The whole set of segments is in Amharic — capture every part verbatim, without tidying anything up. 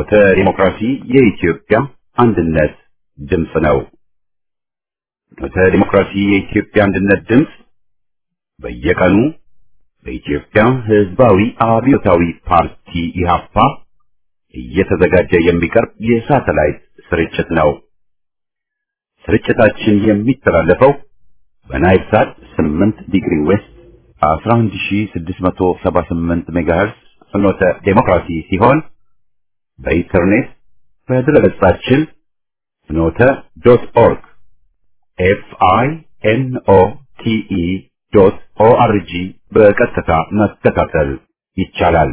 ፍኖተ ዲሞክራሲ የኢትዮጵያ አንድነት ድምፅ ነው። ፍኖተ ዲሞክራሲ የኢትዮጵያ አንድነት ድምፅ በየቀኑ በኢትዮጵያ ሕዝባዊ አብዮታዊ ፓርቲ ኢህአፓ እየተዘጋጀ የሚቀርብ የሳተላይት ስርጭት ነው። ስርጭታችን የሚተላለፈው በናይል ሳት ስምንት ዲግሪ ዌስት አስራ አንድ ሺህ ስድስት መቶ ሰባ ስምንት ሜጋሄርዝ ፍኖተ ዲሞክራሲ ሲሆን በኢንተርኔት በድረገጻችን ፍኖተ ዶት ኦርግ ኤፍ አይ ኤን ኦ ቲ ኢ ዶት ኦ አር ጂ በቀጥታ መከታተል ይቻላል።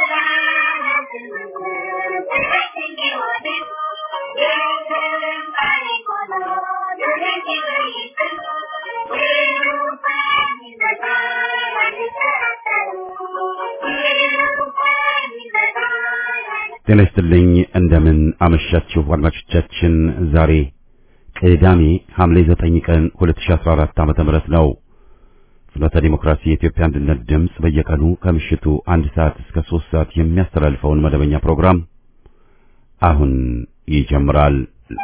ጤና ይስጥልኝ። እንደምን አመሻችሁ አድማጮቻችን። ዛሬ ቅዳሜ ሐምሌ ዘጠኝ ቀን ሁለት ሺህ አስራ አራት ዓመተ ምህረት ነው። ፍኖተ ዲሞክራሲ የኢትዮጵያ አንድነት ድምፅ በየቀኑ ከምሽቱ አንድ ሰዓት እስከ ሶስት ሰዓት የሚያስተላልፈውን መደበኛ ፕሮግራም አሁን ይጀምራል።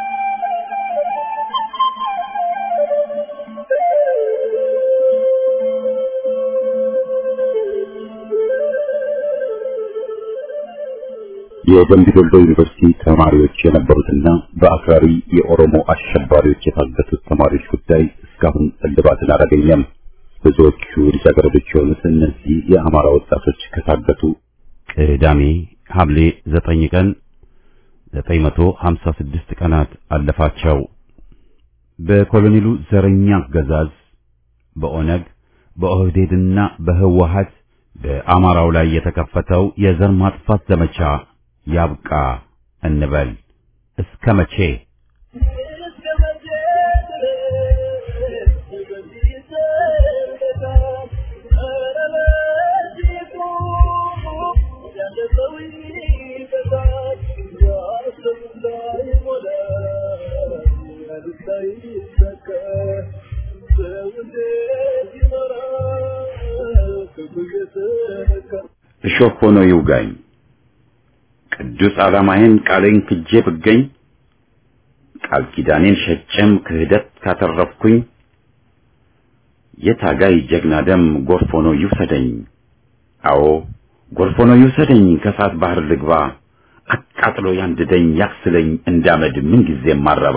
የደምቢ ዶሎ ዩኒቨርሲቲ ተማሪዎች የነበሩትና በአክራሪ የኦሮሞ አሸባሪዎች የታገቱት ተማሪዎች ጉዳይ እስካሁን እልባትን አላገኘም። ብዙዎቹ ልጃገረዶች የሆኑት እነዚህ የአማራ ወጣቶች ከታገቱ ቅዳሜ ሐምሌ ዘጠኝ ቀን ዘጠኝ መቶ ሀምሳ ስድስት ቀናት አለፋቸው። በኮሎኔሉ ዘረኛ አገዛዝ በኦነግ በኦህዴድና በህወሓት በአማራው ላይ የተከፈተው የዘር ማጥፋት ዘመቻ ያብቃ እንበል። እስከ መቼ? እሾህ ሆኖ ይውጋኝ ቅዱስ ዓላማዬን ቃሌን ክጄ ብገኝ ቃል ኪዳኔን ሸጨም ክህደት ካተረፍኩኝ የታጋይ ጀግና ደም ጎርፍ ሆኖ ይውሰደኝ። አዎ ጎርፍ ሆኖ ይውሰደኝ። ከሳት ባህር ልግባ አቃጥሎ ያንድደኝ ያክስለኝ እንዳመድ ምን ጊዜም ማረባ።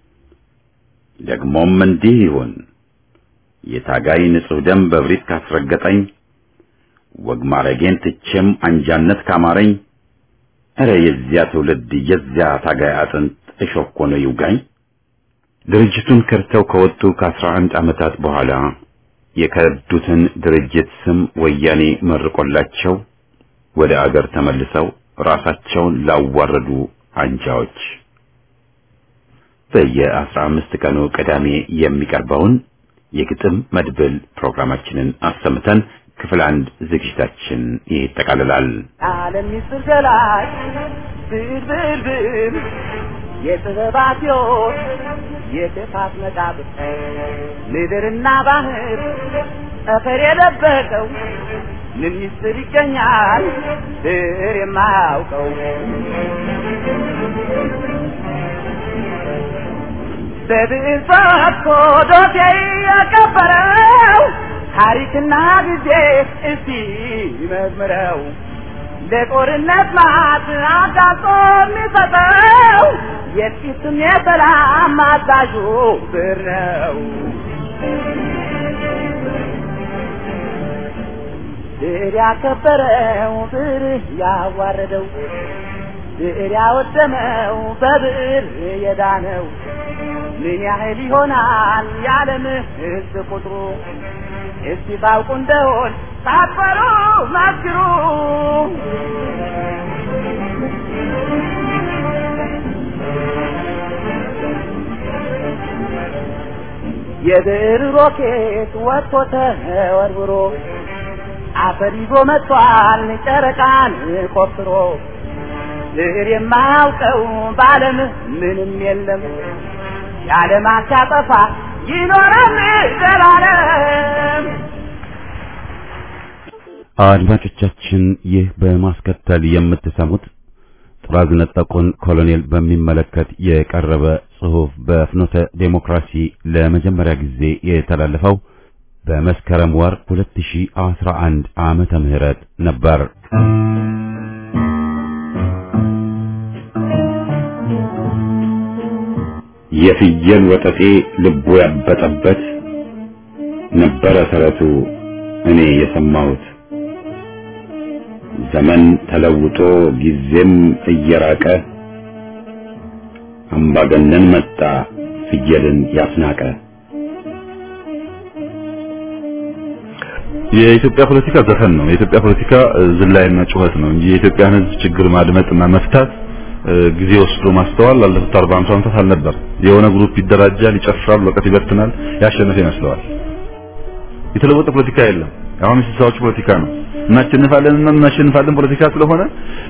ደግሞም እንዲህ ይሁን የታጋይ ንጹህ ደም በብሪት ካስረገጠኝ ወግ ማረጌን ትቼም አንጃነት ካማረኝ እረ የዚያ ትውልድ የዚያ ታጋይ አጥንት እሾህ ሆኖ ይውጋኝ። ድርጅቱን ከርተው ከወጡ ከአስራ አንድ ዓመታት በኋላ የከዱትን ድርጅት ስም ወያኔ መርቆላቸው ወደ አገር ተመልሰው ራሳቸውን ላዋረዱ አንጃዎች በየአስራ አምስት ቀኑ ቅዳሜ የሚቀርበውን የግጥም መድብል ፕሮግራማችንን አሰምተን ክፍል አንድ ዝግጅታችን ይጠቃልላል። ዓለም ይስገላል ብልብልብል የጥበባትዮ የጥፋት መቃብር ምድርና ባህር ጠፈር የለበቀው ምን ምስጢር ይገኛል ድር የማያውቀው? በብዕር ጽፎ ዶሴ ያቀበረው ታሪክና ጊዜ እስቲ መዝምረው ለጦርነት ማት አጋጦ የሚሰጠው የጥቂትም የሰላም አዛዡ ብዕር ነው። ብዕር ያከበረው ብዕር ያዋረደው ብዕር ያወደመው በብዕር የዳነው ምን ያህል ይሆናል የዓለም ሕዝብ ቁጥሩ? እስቲ ባውቁ እንደሆን ሳትፈሩ መስክሩ። የብዕር ሮኬት ወጥቶ ተወርውሮ አፈር ይዞ መጥቷል ጨረቃን ቆፍሮ። ብዕር የማያውቀው በዓለም ምንም የለም የዓለም አሻጠፋ ይኖራል ዘላለም። አድማጮቻችን ይህ በማስከተል የምትሰሙት ጥራዝ ነጠቁን ኮሎኔል በሚመለከት የቀረበ ጽሑፍ በፍኖተ ዴሞክራሲ ለመጀመሪያ ጊዜ የተላለፈው በመስከረም ወር ሁለት ሺህ አስራ አንድ ዓመተ ምህረት ነበር። የፍየል ወጠጤ ልቡ ያበጠበት ነበረ ተረቱ እኔ የሰማሁት። ዘመን ተለውጦ ጊዜም እየራቀ አምባገነን መጣ ፍየልን ያስናቀ። የኢትዮጵያ ፖለቲካ ዘፈን ነው። የኢትዮጵያ ፖለቲካ ዝላይና ጩኸት ነው እንጂ የኢትዮጵያን ሕዝብ ችግር ማድመጥና መፍታት ጊዜ ወስዶ ማስተዋል ላለፉት አርባ አምስት ዓመታት አልነበር። የሆነ ግሩፕ ይደራጃል፣ ይጨፍራል፣ ወቀት ይበትናል፣ ያሸነፈ ይመስለዋል። የተለወጠ ፖለቲካ የለም። አሁን የስልሳዎቹ ፖለቲካ ነው። እናሸንፋለን እና እናሸንፋለን ፖለቲካ ስለሆነ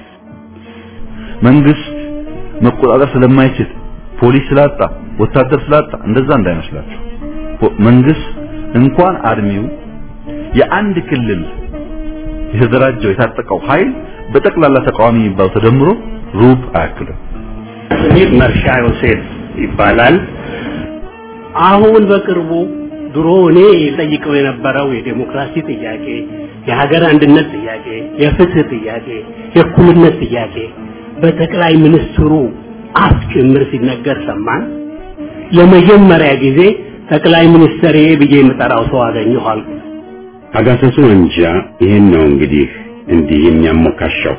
መንግስት መቆጣጠር ስለማይችል ፖሊስ ስላጣ ወታደር ስላጣ እንደዛ እንዳይመስላችሁ። መንግስት እንኳን አርሚው የአንድ ክልል የተደራጀው የታጠቀው ኃይል በጠቅላላ ተቃዋሚ የሚባለው ተደምሮ ሩብ አያክልም። ስሜት መርሻ ዮሴፍ ይባላል። አሁን በቅርቡ ድሮ እኔ ጠይቀው የነበረው የዲሞክራሲ ጥያቄ፣ የሀገር አንድነት ጥያቄ፣ የፍትህ ጥያቄ፣ የእኩልነት ጥያቄ በጠቅላይ ሚኒስትሩ አፍ ጭምር ሲነገር ሰማን። ለመጀመሪያ ጊዜ ጠቅላይ ሚኒስትር ብዬ የምጠራው ሰው አገኘኋል። አጋሰሱ እንጃ ይሄን ነው እንግዲህ እንዲህ የሚያሞካሻው።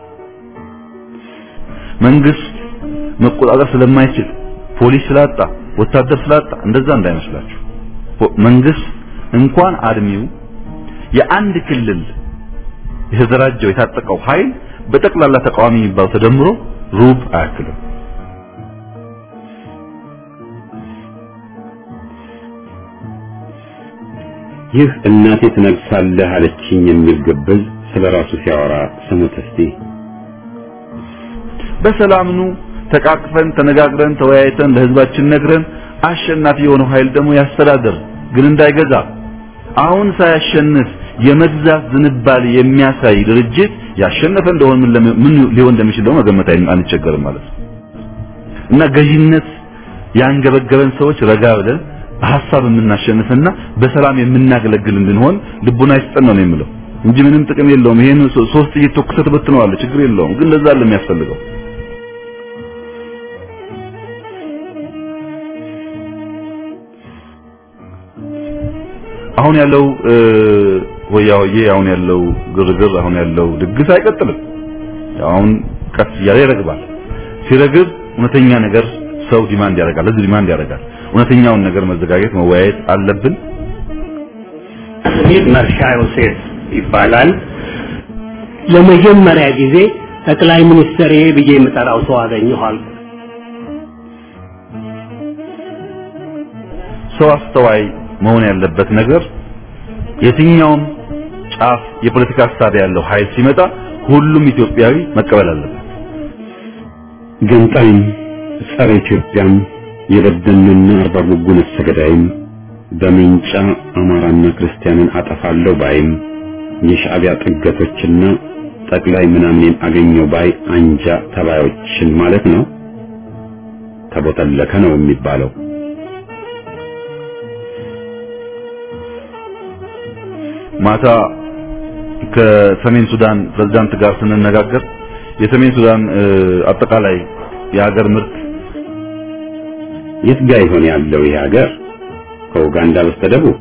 መንግስት መቆጣጠር ስለማይችል ፖሊስ ስላጣ ወታደር ስላጣ እንደዛ እንዳይመስላችሁ። መንግስት እንኳን አርሚው የአንድ ክልል የተደራጀው የታጠቀው ኃይል በጠቅላላ ተቃዋሚ የሚባለው ተደምሮ ሩብ አያክልም። ይህ እናቴ ትነግሳለህ አለችኝ የሚል ግብዝ ስለራሱ ሲያወራ ስሙት እስቲ። በሰላምኑ ተቃቅፈን ተነጋግረን ተወያይተን ለህዝባችን ነግረን አሸናፊ የሆነው ኃይል ደግሞ ያስተዳድር፣ ግን እንዳይገዛ። አሁን ሳያሸንፍ የመግዛት ዝንባሌ የሚያሳይ ድርጅት ያሸነፈ እንደሆነ ምን ምን ሊሆን እንደሚችል ደግሞ መገመት አንቸገርም ማለት ነው። እና ገዢነት ያንገበገበን ሰዎች ረጋ ብለን በሐሳብ የምናሸንፍና በሰላም የምናገለግል እንድንሆን ልቡና ይስጠን ነው የምለው እንጂ ምንም ጥቅም የለውም። ይሄን ሶስት እየተወከሰተ በትነዋል፣ ችግር የለውም። ግን ለዛ አይደለም የሚያስፈልገው። አሁን ያለው ወያውዬ አሁን ያለው ግርግር አሁን ያለው ድግስ አይቀጥልም። አሁን ቀስ እያለ ይረግባል። ሲረግብ እውነተኛ ነገር ሰው ዲማንድ ያደርጋል፣ ህዝብ ዲማንድ ያደርጋል። እውነተኛውን ነገር መዘጋጀት መወያየት አለብን። ስሜት መርሻ ዮሴፍ ይባላል። ለመጀመሪያ ጊዜ ጠቅላይ ሚኒስትር ብዬ የምጠራው ሰው አገኘኋል። ሰው አስተዋይ መሆን ያለበት ነገር የትኛውም ጫፍ የፖለቲካ ሀሳብ ያለው ኃይል ሲመጣ ሁሉም ኢትዮጵያዊ መቀበል አለበት። ገንጣይም ጸረ ኢትዮጵያም የበደንና አርባ ጉጉን ሰገዳይም በሚንጫ አማራና ክርስቲያንን አጠፋለሁ ባይም የሻዕቢያ ጥገቶችና ጠቅላይ ምናምን አገኘው ባይ አንጃ ተባዮችን ማለት ነው። ተቦተለከ ነው የሚባለው። ማታ ከሰሜን ሱዳን ፕሬዝዳንት ጋር ስንነጋገር የሰሜን ሱዳን አጠቃላይ የሀገር ምርት የት ጋር ይሆን ያለው ይሄ ሀገር? ከኡጋንዳ በስተደቡብ።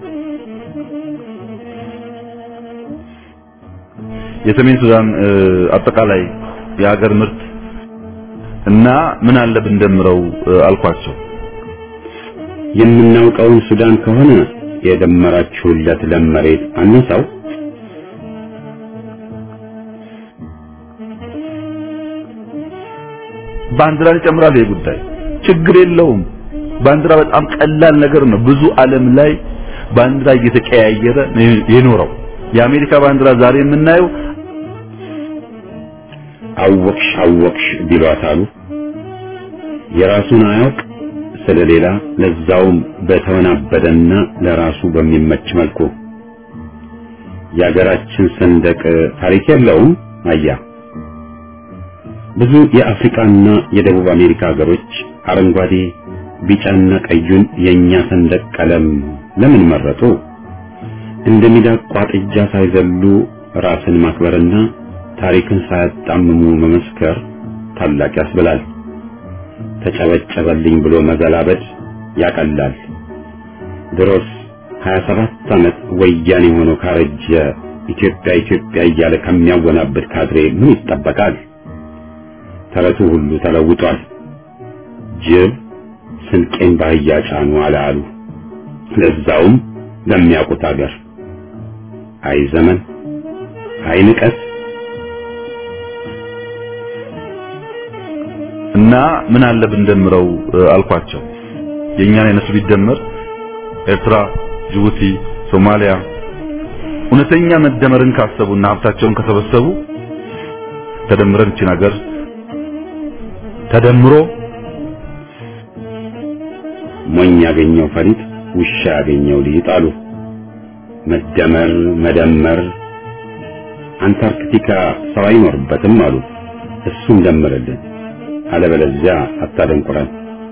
የሰሜን ሱዳን አጠቃላይ የሀገር ምርት እና ምን አለ ብንደምረው አልኳቸው። የምናውቀውን ሱዳን ከሆነ የደመራችሁለት ለመሬት አንሳው። ባንዲራ ይጨምራል። ይሄ ጉዳይ ችግር የለውም። ባንዲራ በጣም ቀላል ነገር ነው። ብዙ ዓለም ላይ ባንዲራ እየተቀያየረ የኖረው የአሜሪካ ባንዲራ ዛሬ የምናየው አወቅሽ አወቅሽ ቢሏታሉ የራሱን አያውቅ ስለሌላ ለዛውም በተወናበደና ለራሱ በሚመች መልኩ የሀገራችን ሰንደቅ ታሪክ የለውም። አያ ብዙ የአፍሪካና የደቡብ አሜሪካ ሀገሮች አረንጓዴ ቢጫና ቀዩን የኛ ሰንደቅ ቀለም ለምን መረጡ? እንደሚዳቋ ጥጃ ሳይዘሉ ራስን ማክበርና ታሪክን ሳያጣምሙ መመስከር ታላቅ ያስብላል። ተጨበጨበልኝ ብሎ መዘላበድ ያቀላል። ድሮስ ሀያ ሰባት ዓመት ወያኔ ሆኖ ካረጀ ኢትዮጵያ ኢትዮጵያ እያለ ከሚያወናብድ ካድሬ ምን ይጠበቃል? ተረቱ ሁሉ ተለውጧል። ጅብ ስንቄን ባህያ ጫኑ አላሉ። ለዛውም ለሚያውቁት ሀገር። አይ ዘመን፣ አይ ንቀት። እና ምን አለ ብንደምረው አልኳቸው። የኛን አይነቱ ቢደመር ኤርትራ፣ ጅቡቲ፣ ሶማሊያ እውነተኛ መደመርን ካሰቡና ሀብታቸውን ከሰበሰቡ ተደምረን እቺን ሀገር ተደምሮ ሞኝ ያገኘው ፈሪጥ ውሻ ያገኘው ሊጣሉ። መደመር መደመር አንታርክቲካ ሰው አይኖርበትም አሉ። እሱን ደምረልን አለበለዚያ አታደንቁረን።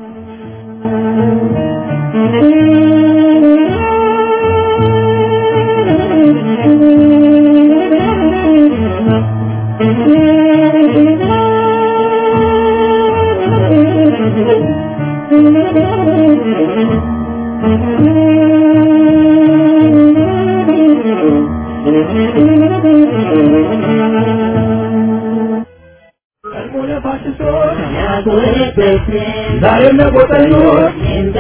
ዛሬም ለቆጠኞች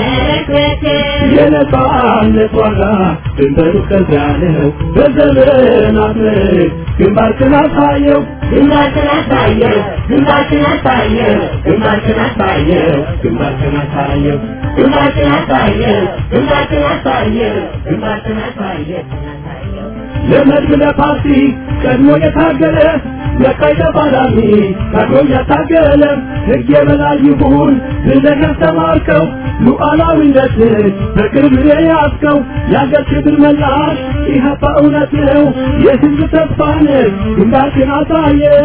የነጻነት ዋጋ ድንበሩ ከዚያ ነው። በዘመናት ግንባርህን አሳየው ግንባርህን አሳየው ግንባርህን አሳየው ግንባርህን አሳየው ግንባርህን አሳየው ግንባርህን አሳየው ግንባርህን አሳየው ግንባርህን አሳየው ለመድብ ለፓርቲ ቀድሞ የታገለ ለቀይ ተፋላሚ ቀድሞ ያታገለ ሕግ የበላይ ይሁን ብለህ ያስተማርከው ሉዓላዊነትን በቅርብ የያዝከው የአገር ክብር መላሽ ኢህአፓ እውነት ነው የሕዝብ ተስፋ ነህ። ግንባርህን አሳየው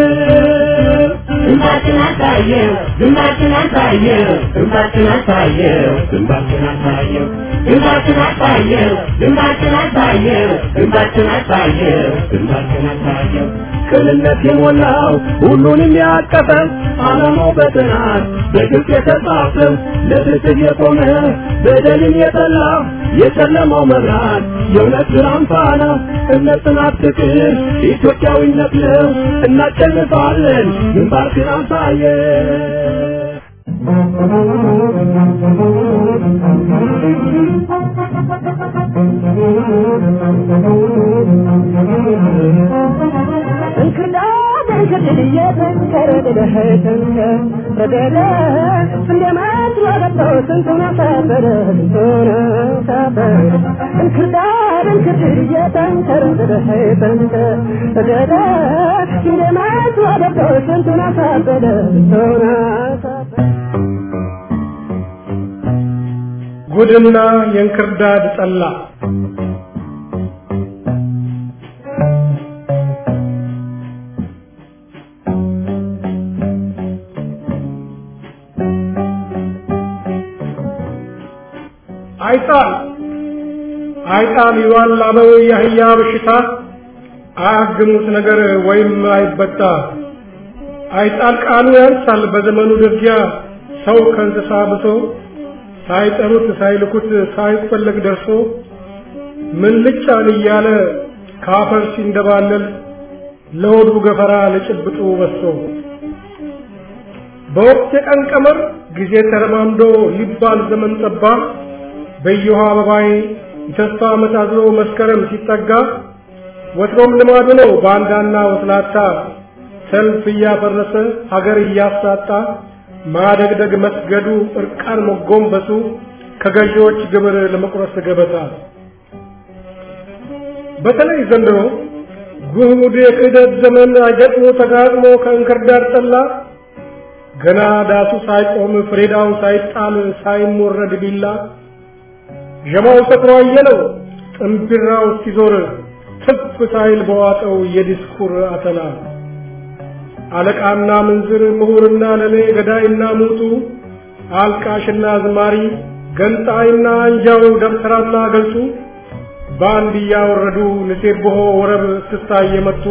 ግንባርህን አሳየው ግንባርህን አሳየው ግንባርህን አሳየው ግንባርህን አሳየው ግንባርህን አሳየው ግንባርህን አሳየው ግንባርህን አሳየው ግንባርህን አሳየው ቅንነት የሞላው ሁሉንም ያቀፈ ዓላማው በጥናት በግልጽ የተጻፈ ለፍትህ የቆመ በደልን የጠላ የጨለማው መብራት የእውነት ብርሃን ፋና እምነት፣ ጽናት፣ ፍቅር ኢትዮጵያዊነት ነው። እናሸንፋለን። ግንባርህን አሳየው እንክርዳድ እንክርዳድ እየተንከረደደ ተንከረደደ እንደማት ወደው ስንቱን አሳበረ ስንቱን አሳበረ እንክርዳድ እንክርዳድ እየተንከረደደ ተንከረደደ እንደማት ወደው ስንቱን አሳበረ ስንቱን አሳበረ ጉድና የእንክርዳድ ጠላ አይጣል አይጣል ይዋላበው ያህያ በሽታ አያግሙት ነገር ወይም አይበጣ አይጣል ቃሉ ያንሳል በዘመኑ ደጊያ ሰው ከእንስሳ ብሶ ሳይጠሩት ሳይልኩት ሳይፈለግ ደርሶ ምን ልጫን እያለ ካፈር ሲንደባለል ለሆዱ ገፈራ ለጭብጡ በሶ በወቅት የቀን ቀመር ጊዜ ተረማምዶ ሊባል ዘመን ጠባ በየውሃ አበባይ የተስፋ መታዝሎ መስከረም ሲጠጋ ወትሮም ልማዱ ነው ባንዳና ወስላታ ሰልፍ እያፈረሰ ሀገር እያሳጣ ማደግደግ መስገዱ እርቃን መጎንበሱ ከገዢዎች ግብር ለመቁረስ ገበታ በተለይ ዘንድሮ ጉድ የክህደት ዘመን አገጥሞ ተጋጥሞ ከእንክርዳድ ጠላ ገና ዳሱ ሳይቆም ፍሬዳው ሳይጣል ሳይሞረድ ቢላ ጀማው ሰጥሮ አየለው ጥምብራው ሲዞር ትፍ ሳይል በዋጠው የዲስኩር አተላ አለቃና ምንዝር ምሁርና ለሌ ገዳይና ሙቱ አልቃሽና ዝማሪ ገንጣይና አንጃው ደብተራና ገልጹ ባንድ ያወረዱ ንሴብሖ ወረብ ስታይ የመቱ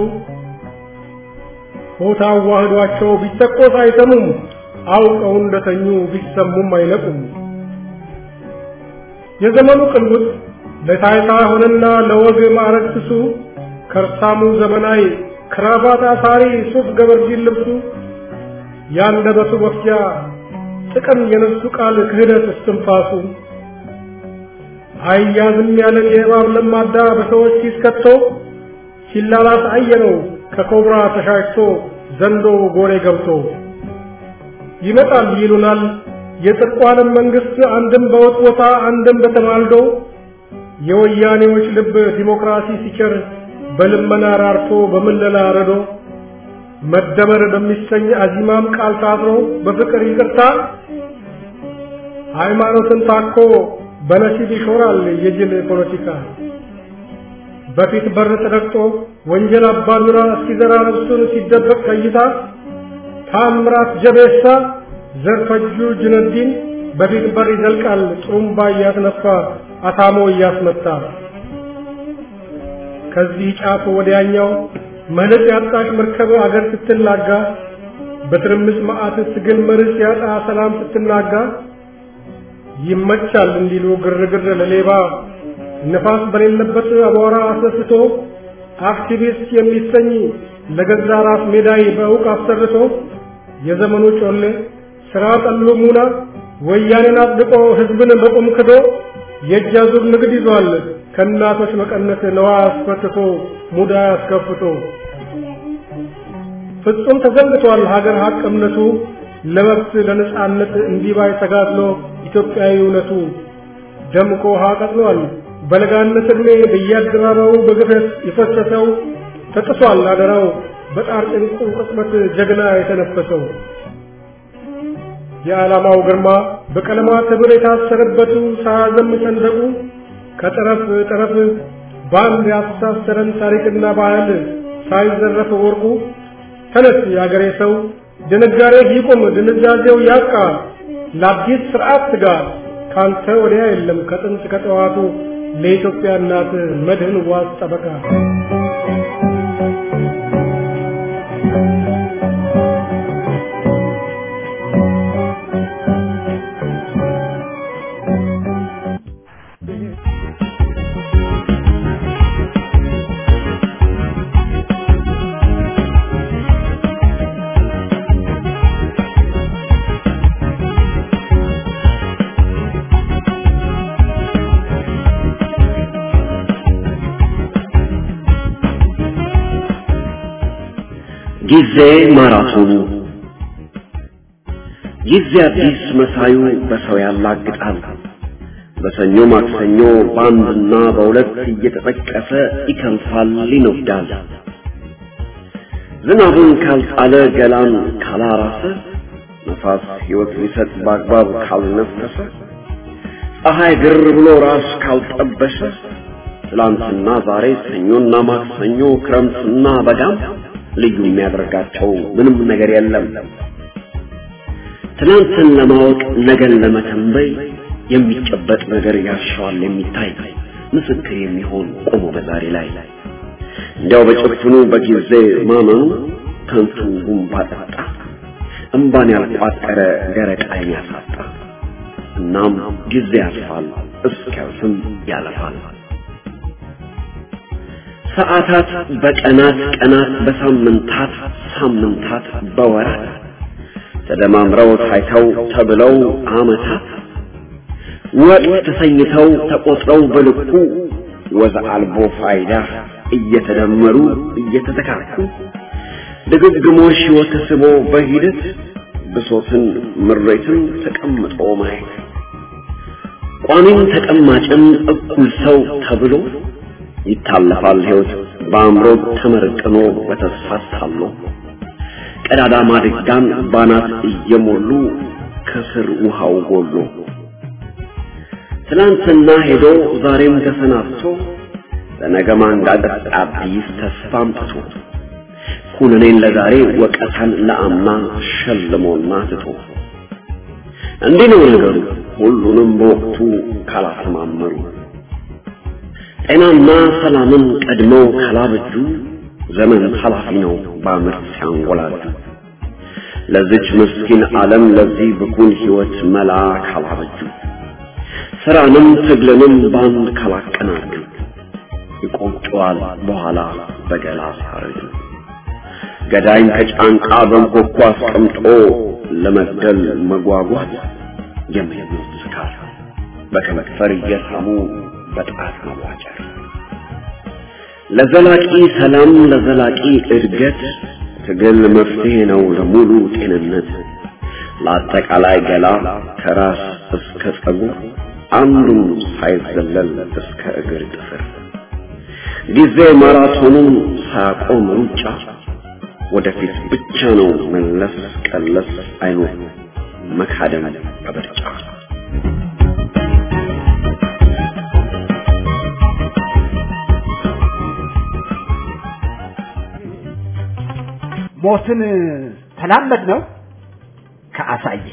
ሆታ ዋህዷቸው ቢተቆስ አይሰሙም አውቀው እንደተኙ ቢሰሙም አይነቁም የዘመኑ ቅንጉት ለታይታ ሆነና ለወግ ማዕረግ ትሱ ከርሳሙ ዘመናዊ ክራባት አሳሪ ሱፍ ገበርጂን ልብሱ ያንደበቱ ወፍያ ጥቅም የነሱ ቃል ክህደት እስትንፋሱ አያዝም ያለን የእባብ ለማዳ በሰዎች ሲስከቶ ሲላላስ አየነው ከኮብራ ተሻሽቶ ዘንዶ ጎሬ ገብቶ ይመጣል ይሉናል የጥርቋንም መንግስት አንድም በወጥወታ አንድም በተማልዶ የወያኔዎች ልብ ዲሞክራሲ ሲቸር በልመና ራርቶ በመለላ ረዶ መደመር በሚሰኝ አዚማም ቃል ታስሮ በፍቅር ይቅርታ ሃይማኖትን ታኮ በነሲብ ይሾራል የጅል ፖለቲካ በፊት በር ተረግጦ ወንጀል አባዱራ ሲዘራ ነፍሱን ሲደበቅ ከይታ ታምራት ጀቤሳ ዘርፈጁ ጅነዲን በፊት በር ይዘልቃል ጥሩምባ እያስነፋ አታሞ እያስመታ ከዚህ ጫፍ ወዲያኛው መልክ ያጣሽ መርከብ አገር ስትላጋ በትርምስ መዓት ትግል መርስ ያጣ ሰላም ስትናጋ ይመቻል እንዲሉ ግርግር ለሌባ ነፋስ በሌለበት አቧራ አስነስቶ አክቲቪስት የሚሰኝ ለገዛ ራስ ሜዳይ በእውቅ አሰርቶ የዘመኑ ጮሌ ስራ ጠሉ ሙና ወያኔን አጥቆ ህዝብን በቁም ክዶ የጃዙር ንግድ ይዟል ከናቶች መቀነት ነዋ አስፈትቶ ሙዳ አስከፍቶ ፍጹም ተዘንግቷል ሀገር ሀቅ እምነቱ ለመብት ለነጻነት እንዲባይ ተጋድሎ ኢትዮጵያዊነቱ ደምቆ ሀቀጥሏል በለጋነት እድሜ በየአደባባዩ በግፈት የፈሰሰው ተጥሷል አደራው በጣር ጭንቁ ቅጽበት ጀግና የተነፈሰው የዓላማው ግርማ በቀለማት ህብር የታሰረበቱ ሳያዘም ሰንደቁ ከጠረፍ ጠረፍ ባንድ ያስተሳሰረን ታሪክና ባህል ሳይዘረፍ ወርቁ ተነስ ያገሬ ሰው ድንጋሬ ይቁም ድንዛዜው ያቃ ለአዲስ ስርዓት ትጋ ካንተ ወዲያ የለም ከጥንት ከጠዋቱ ለኢትዮጵያ እናት መድህን ዋስ ጠበቃ ጊዜ ማራቶኑ ጊዜ አዲስ መሳዩ በሰው ያላግጣል በሰኞ ማክሰኞ ባንድና በሁለት እየተጠቀሰ ይከንፋል ይነፍዳል ዝናቡን ካልጣለ ገላን ካላራሰ ነፋስ ሕይወት ሊሰጥ በአግባብ ካልነፈሰ ፀሐይ ግር ብሎ ራስ ካልጠበሰ ትላንትና ዛሬ ሰኞና ማክሰኞ ክረምትና በጋም ልዩ የሚያደርጋቸው ምንም ነገር የለም ትናንትን ለማወቅ ነገን ለመተንበይ የሚጨበጥ ነገር ያሻዋል የሚታይ ምስክር የሚሆን ቆሞ በዛሬ ላይ እንዲያው በጭፍኑ በጊዜ ማመኑ ከንቱ ጉንባ ጠጣ እንባን ያልቋጠረ ደረቅ ዓይን ያሳጣ እናም ጊዜ ያልፋል እስኪያልፍም ያለፋል ሰዓታት በቀናት ቀናት በሳምንታት ሳምንታት በወራት ተደማምረው ታይተው ተብለው አመታት ወቅት ተሰኝተው ተቆጥረው በልኩ ወዝ አልቦ ፋይዳ እየተደመሩ እየተተካኩ ድግግሞሽ ወተስቦ በሂደት ብሶትን ምሬትን ተቀምጦ ማየት ቋሚን ተቀማጭን እኩል ሰው ተብሎ ይታለፋል ሕይወት በአእምሮ ተመርቅኖ በተስፋ ታሎ ቀዳዳ ማድጋን ባናት እየሞሉ ከስር ውሃው ጎሎ ትናንትና ሄዶ ዛሬም ተሰናብቶ ለነገ ማንጋጠጥ አዲስ ተስፋ አምጥቶ ኩነኔን ለዛሬ ወቀታን ለአምና ሸልሞና ትቶ እንዲህ ነው ነገሩ ሁሉንም በወቅቱ ካላተማመሩ ጤናና ሰላምን ቀድመው ካላበጁ ዘመን ኃላፊ ነው በአመት ሲያንጎላጁ ለዚች ምስኪን ዓለም ለዚህ ብኩን ህይወት መላ ካላበጁ ስራንም ትግልንም ባንድ ካላቀናጁ ይቆጨዋል በኋላ በገላ ሳረጁ ገዳይን ከጫንቃ በንኮኳ አስቀምጦ ለመግደል መጓጓት የሚሉት ስካር በከመክፈር እየሳሙ በጣት መዋጨር ለዘላቂ ሰላም ለዘላቂ እድገት ትግል መፍትሄ ነው ለሙሉ ጤንነት ለአጠቃላይ ገላ ከራስ እስከ ጸጉር አንዱን ሳይዘለል እስከ እግር ጥፍር ጊዜ ማራቶኑን ሳያቆም ሩጫ ወደፊት ብቻ ነው መለስ ቀለስ አይኖር መካደም በብርጫ ሞትን ተላመድ ነው ከአሳየ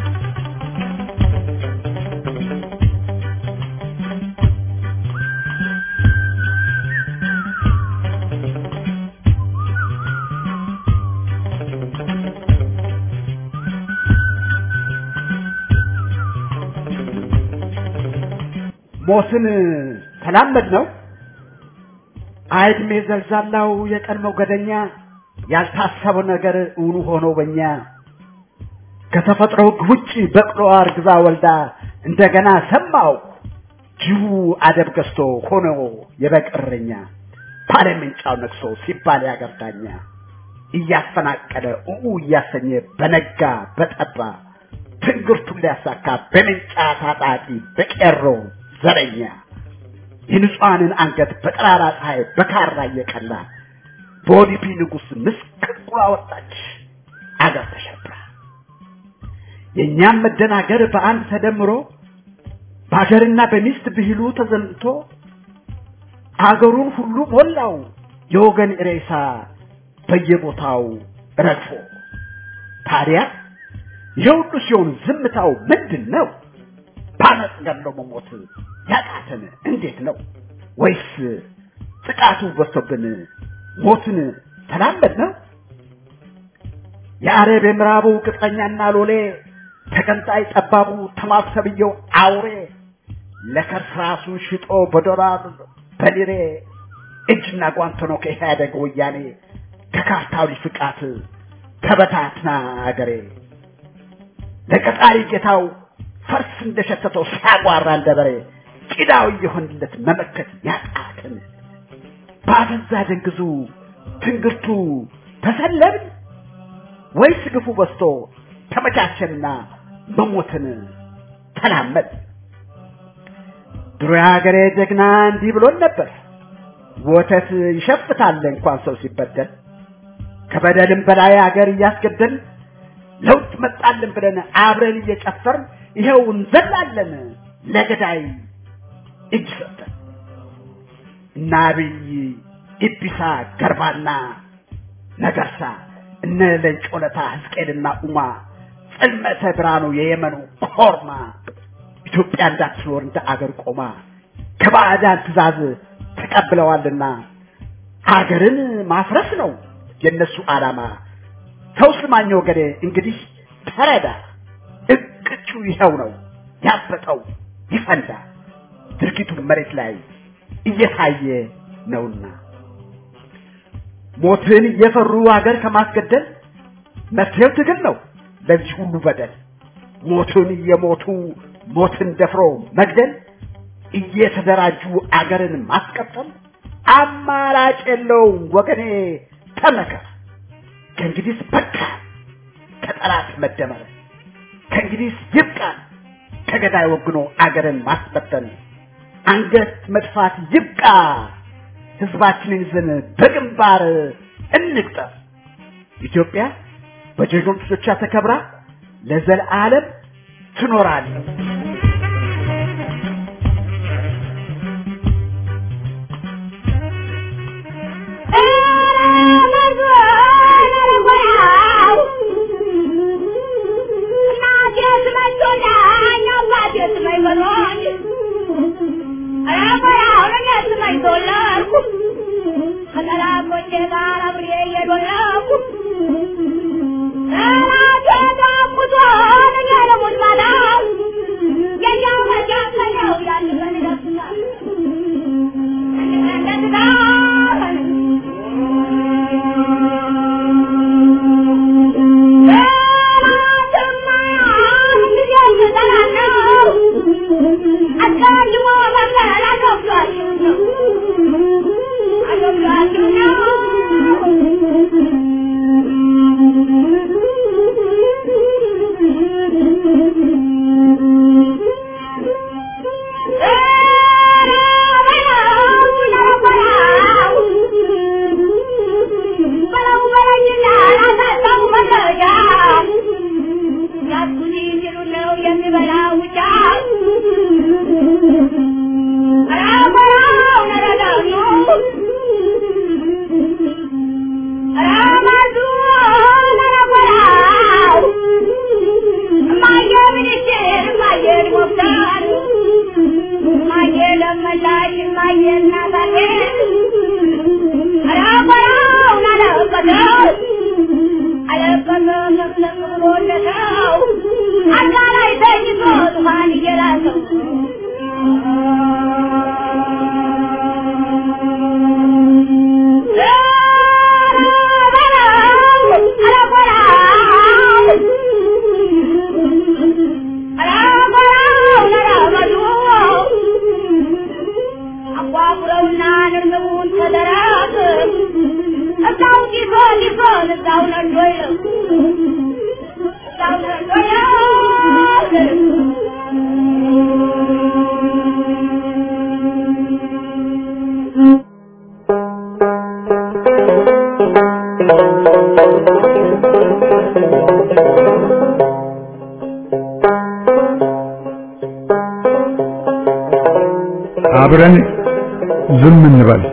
ሞትን ተላመድ ነው አይድሜ ዘልዛላው የቀድሞው ገደኛ ያልታሰበው ነገር እውኑ ሆኖ በእኛ ከተፈጥሮ ውጪ በቅሎ አርግዛ ወልዳ እንደገና ሰማው ጅቡ አደብ ገዝቶ ሆኖ የበቀረኛ ፓርላሜንጫው ነክሶ ሲባል ያገርዳኛ እያፈናቀለ ኡኡ እያሰኘ በነጋ በጠባ ትንግርቱን ሊያሳካ በመንጫ ታጣቂ በቀሮ ዘረኛ የንጹሃንን አንገት በጠራራ ፀሐይ በካራ እየቀላ ቦዲፒ ንጉስ ምስቅልቁላ ወጣች አገር ተሸብራ የኛም መደናገር በአንድ ተደምሮ ባገርና በሚስት ብሂሉ ተዘምቶ አገሩን ሁሉ ሞላው የወገን ሬሳ በየቦታው ረግፎ ታዲያ የሁሉ ሲሆን ዝምታው ምንድነው ባነጽ ገሎ መሞት ያቃተን እንዴት ነው ወይስ ጥቃቱ በስተብን ሞትን ተላመድ ነው የአረብ ምራቡ ቅጠኛና ሎሌ ተቀንጣይ ጠባቡ ተማሰብየው አውሬ ለከርሳሱ ሽጦ በዶላር በሊሬ እጅና ጓንተኖ ከኢህአደግ ወያኔ ከካርታው ፍቃት ተበታትና አገሬ ለቀጣሪ ጌታው ፈርስ እንደሸተተው ሳጓራ እንደበሬ ቂዳው ይሆንለት መመከት ያቃተን ባፈዛ ደንግዙ ትንግርቱ ተሰለብን ወይስ ግፉ በስቶ ተመቻቸንና መሞትን ተላመድ ድሮ ያገሬ ጀግና እንዲህ ብሎን ነበር ወተት ይሸፍታል እንኳን ሰው ሲበደል ከበደልም በላይ አገር እያስገደል ለውጥ መጣልን ብለን አብረን እየጨፈርን ይሄው እንዘላለን ለገዳይ እጅ ሰጠን ናብይ ኢቢሳ ገርባና ነገርሳ እነ ለንጮለታ ህዝቄልና ኡማ ጽልመተ ብርሃኑ የየመኑ ኮርማ ኢትዮጵያ እንዳትኖር እንደ አገር ቆማ ከባዕዳን ትእዛዝ ተቀብለዋልና አገርን ማፍረስ ነው የነሱ ዓላማ ሰው ስማኝ ወገኔ እንግዲህ ተረዳ እቅጩ ይሄው ነው ያበጠው ይፈንዳ ድርጊቱ መሬት ላይ እየታየ ነውና ሞትን የፈሩ አገር ከማስገደል መፍትሄው ትግል ነው ለዚህ ሁሉ በደል ሞትን የሞቱ ሞትን ደፍሮ መግደል እየተደራጁ አገርን ማስቀጠል አማራጭ የለውም ወገኔ ተመከር ከእንግዲህ በቃ ከጠላት መደመር ከእንግዲህ ይብቃ ከገዳይ ወግኖ አገርን ማስበተን አንገት መድፋት ይብቃ ህዝባችንን ይዘን በግንባር እንቅጠር ኢትዮጵያ በጀግኖቿ ተከብራ ለዘላለም ትኖራለች Hey, አብረን ዝም እንበል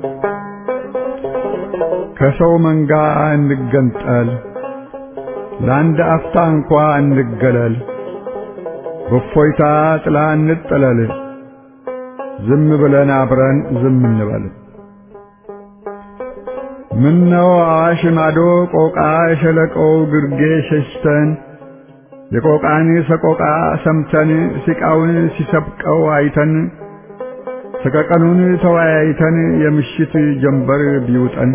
ከሰው መንጋ እንገንጠል ለአንድ አፍታ እንኳ እንገለል በፎይታ ጥላ እንጠለል ዝም ብለን አብረን ዝም እንበል ምነው አዋሽ ማዶ ቆቃ ሸለቆው ግርጌ ሸሽተን የቆቃን ሰቆቃ ሰምተን ሲቃውን ሲሰብቀው አይተን ሰቀቀኑን ተወያይተን የምሽት ጀንበር ቢውጠን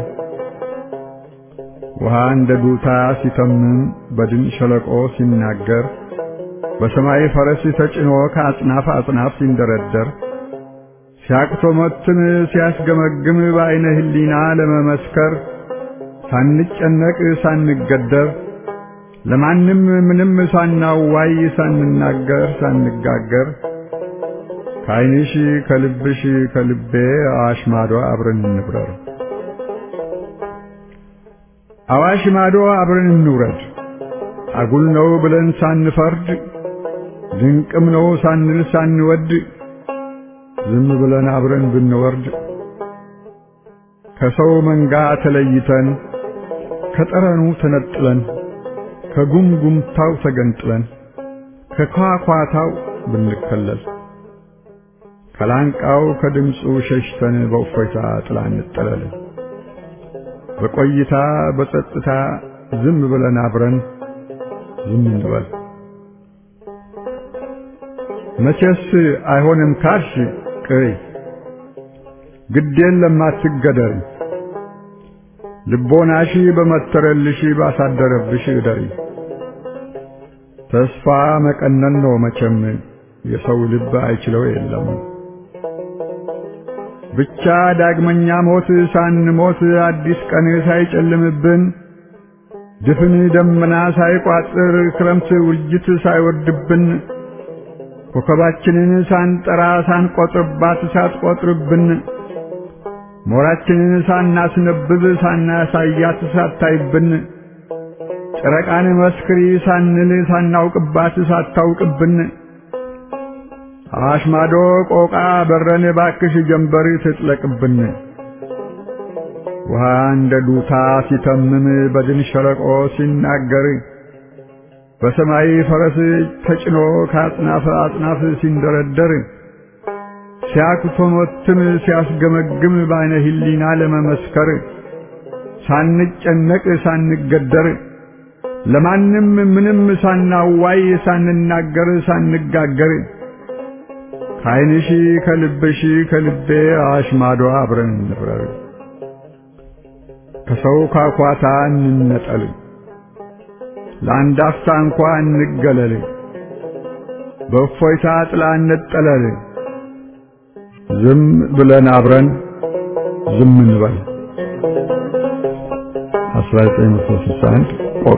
ውሃ እንደ ዱታ ሲተምም በድን ሸለቆ ሲናገር በሰማይ ፈረስ ተጭኖ ከአጽናፍ አጽናፍ ሲንደረደር ሲያቅቶመትም ሲያስገመግም በአይነ ህሊና ለመመስከር ሳንጨነቅ ሳንገደር ለማንም ምንም ሳናዋይ ሳንናገር ሳንጋገር ካይንሽ ከልብሽ ከልቤ አዋሽ ማዶ አብረን እንብረር አዋሽ ማዶ አብረን እንውረድ አጉል ነው ብለን ሳንፈርድ ድንቅም ነው ሳንል ሳንወድ ዝም ብለን አብረን ብንወርድ ከሰው መንጋ ተለይተን ከጠረኑ ተነጥለን ከጉምጉምታው ተገንጥለን ከኳኳታው ብንከለል ከላንቃው ከድምፁ ሸሽተን በእፎይታ ጥላ እንጠለል በቆይታ በጸጥታ ዝም ብለን አብረን ዝም እንበል መቼስ አይሆንም ካልሽ ቅሪ ግዴን ለማትገደሪ ልቦናሺ በመተረልሽ ባሳደረብሽ እደሪ ተስፋ መቀነን ነው መቼም የሰው ልብ አይችለው የለም ብቻ ዳግመኛ ሞት ሳንሞት አዲስ ቀን ሳይጨልምብን ድፍን ደመና ሳይቋጥር ክረምት ውርጅት ሳይወርድብን ኮከባችንን ሳንጠራ ሳንቆጥርባት ሳትቆጥርብን ሞራችንን ሳናስነብብ ሳናሳያት ሳታይብን ጨረቃን መስክሪ ሳንል ሳናውቅባት ሳታውቅብን አዋሽ ማዶ ቆቃ በረን ባክሽ ጀንበር ትጥለቅብን ውሃ እንደ ዱታ ሲተምም በድን ሸለቆ ሲናገር በሰማይ ፈረስ ተጭኖ ከአጽናፍ አጽናፍ ሲንደረደር ሲያክቶመትም ሲያስገመግም በአይነ ህሊና ለመመስከር ሳንጨነቅ ሳንገደር ለማንም ምንም ሳናዋይ ሳንናገር ሳንጋገር ካይንሽ ከልብሽ ከልቤ አዋሽ ማዶ አብረን እንብረር ከሰው ካኳታ እንነጠል ለአንድ አፍታ እንኳ እንገለል በእፎይታ ጥላ እንጠለል ዝም ብለን አብረን ዝም እንበል አስራ ዘጠኝ መቶ ስልሳ አንድ ቆቃ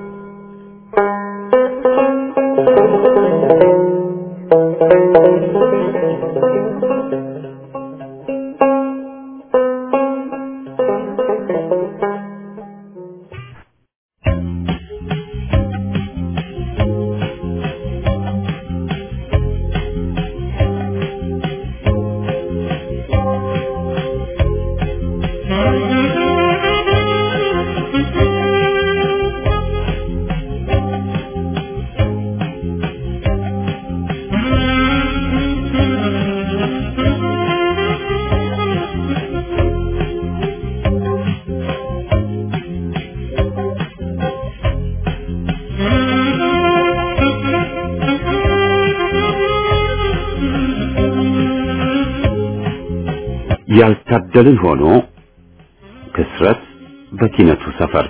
ያልታደልን ሆኖ ክስረት በኪነቱ ሰፈር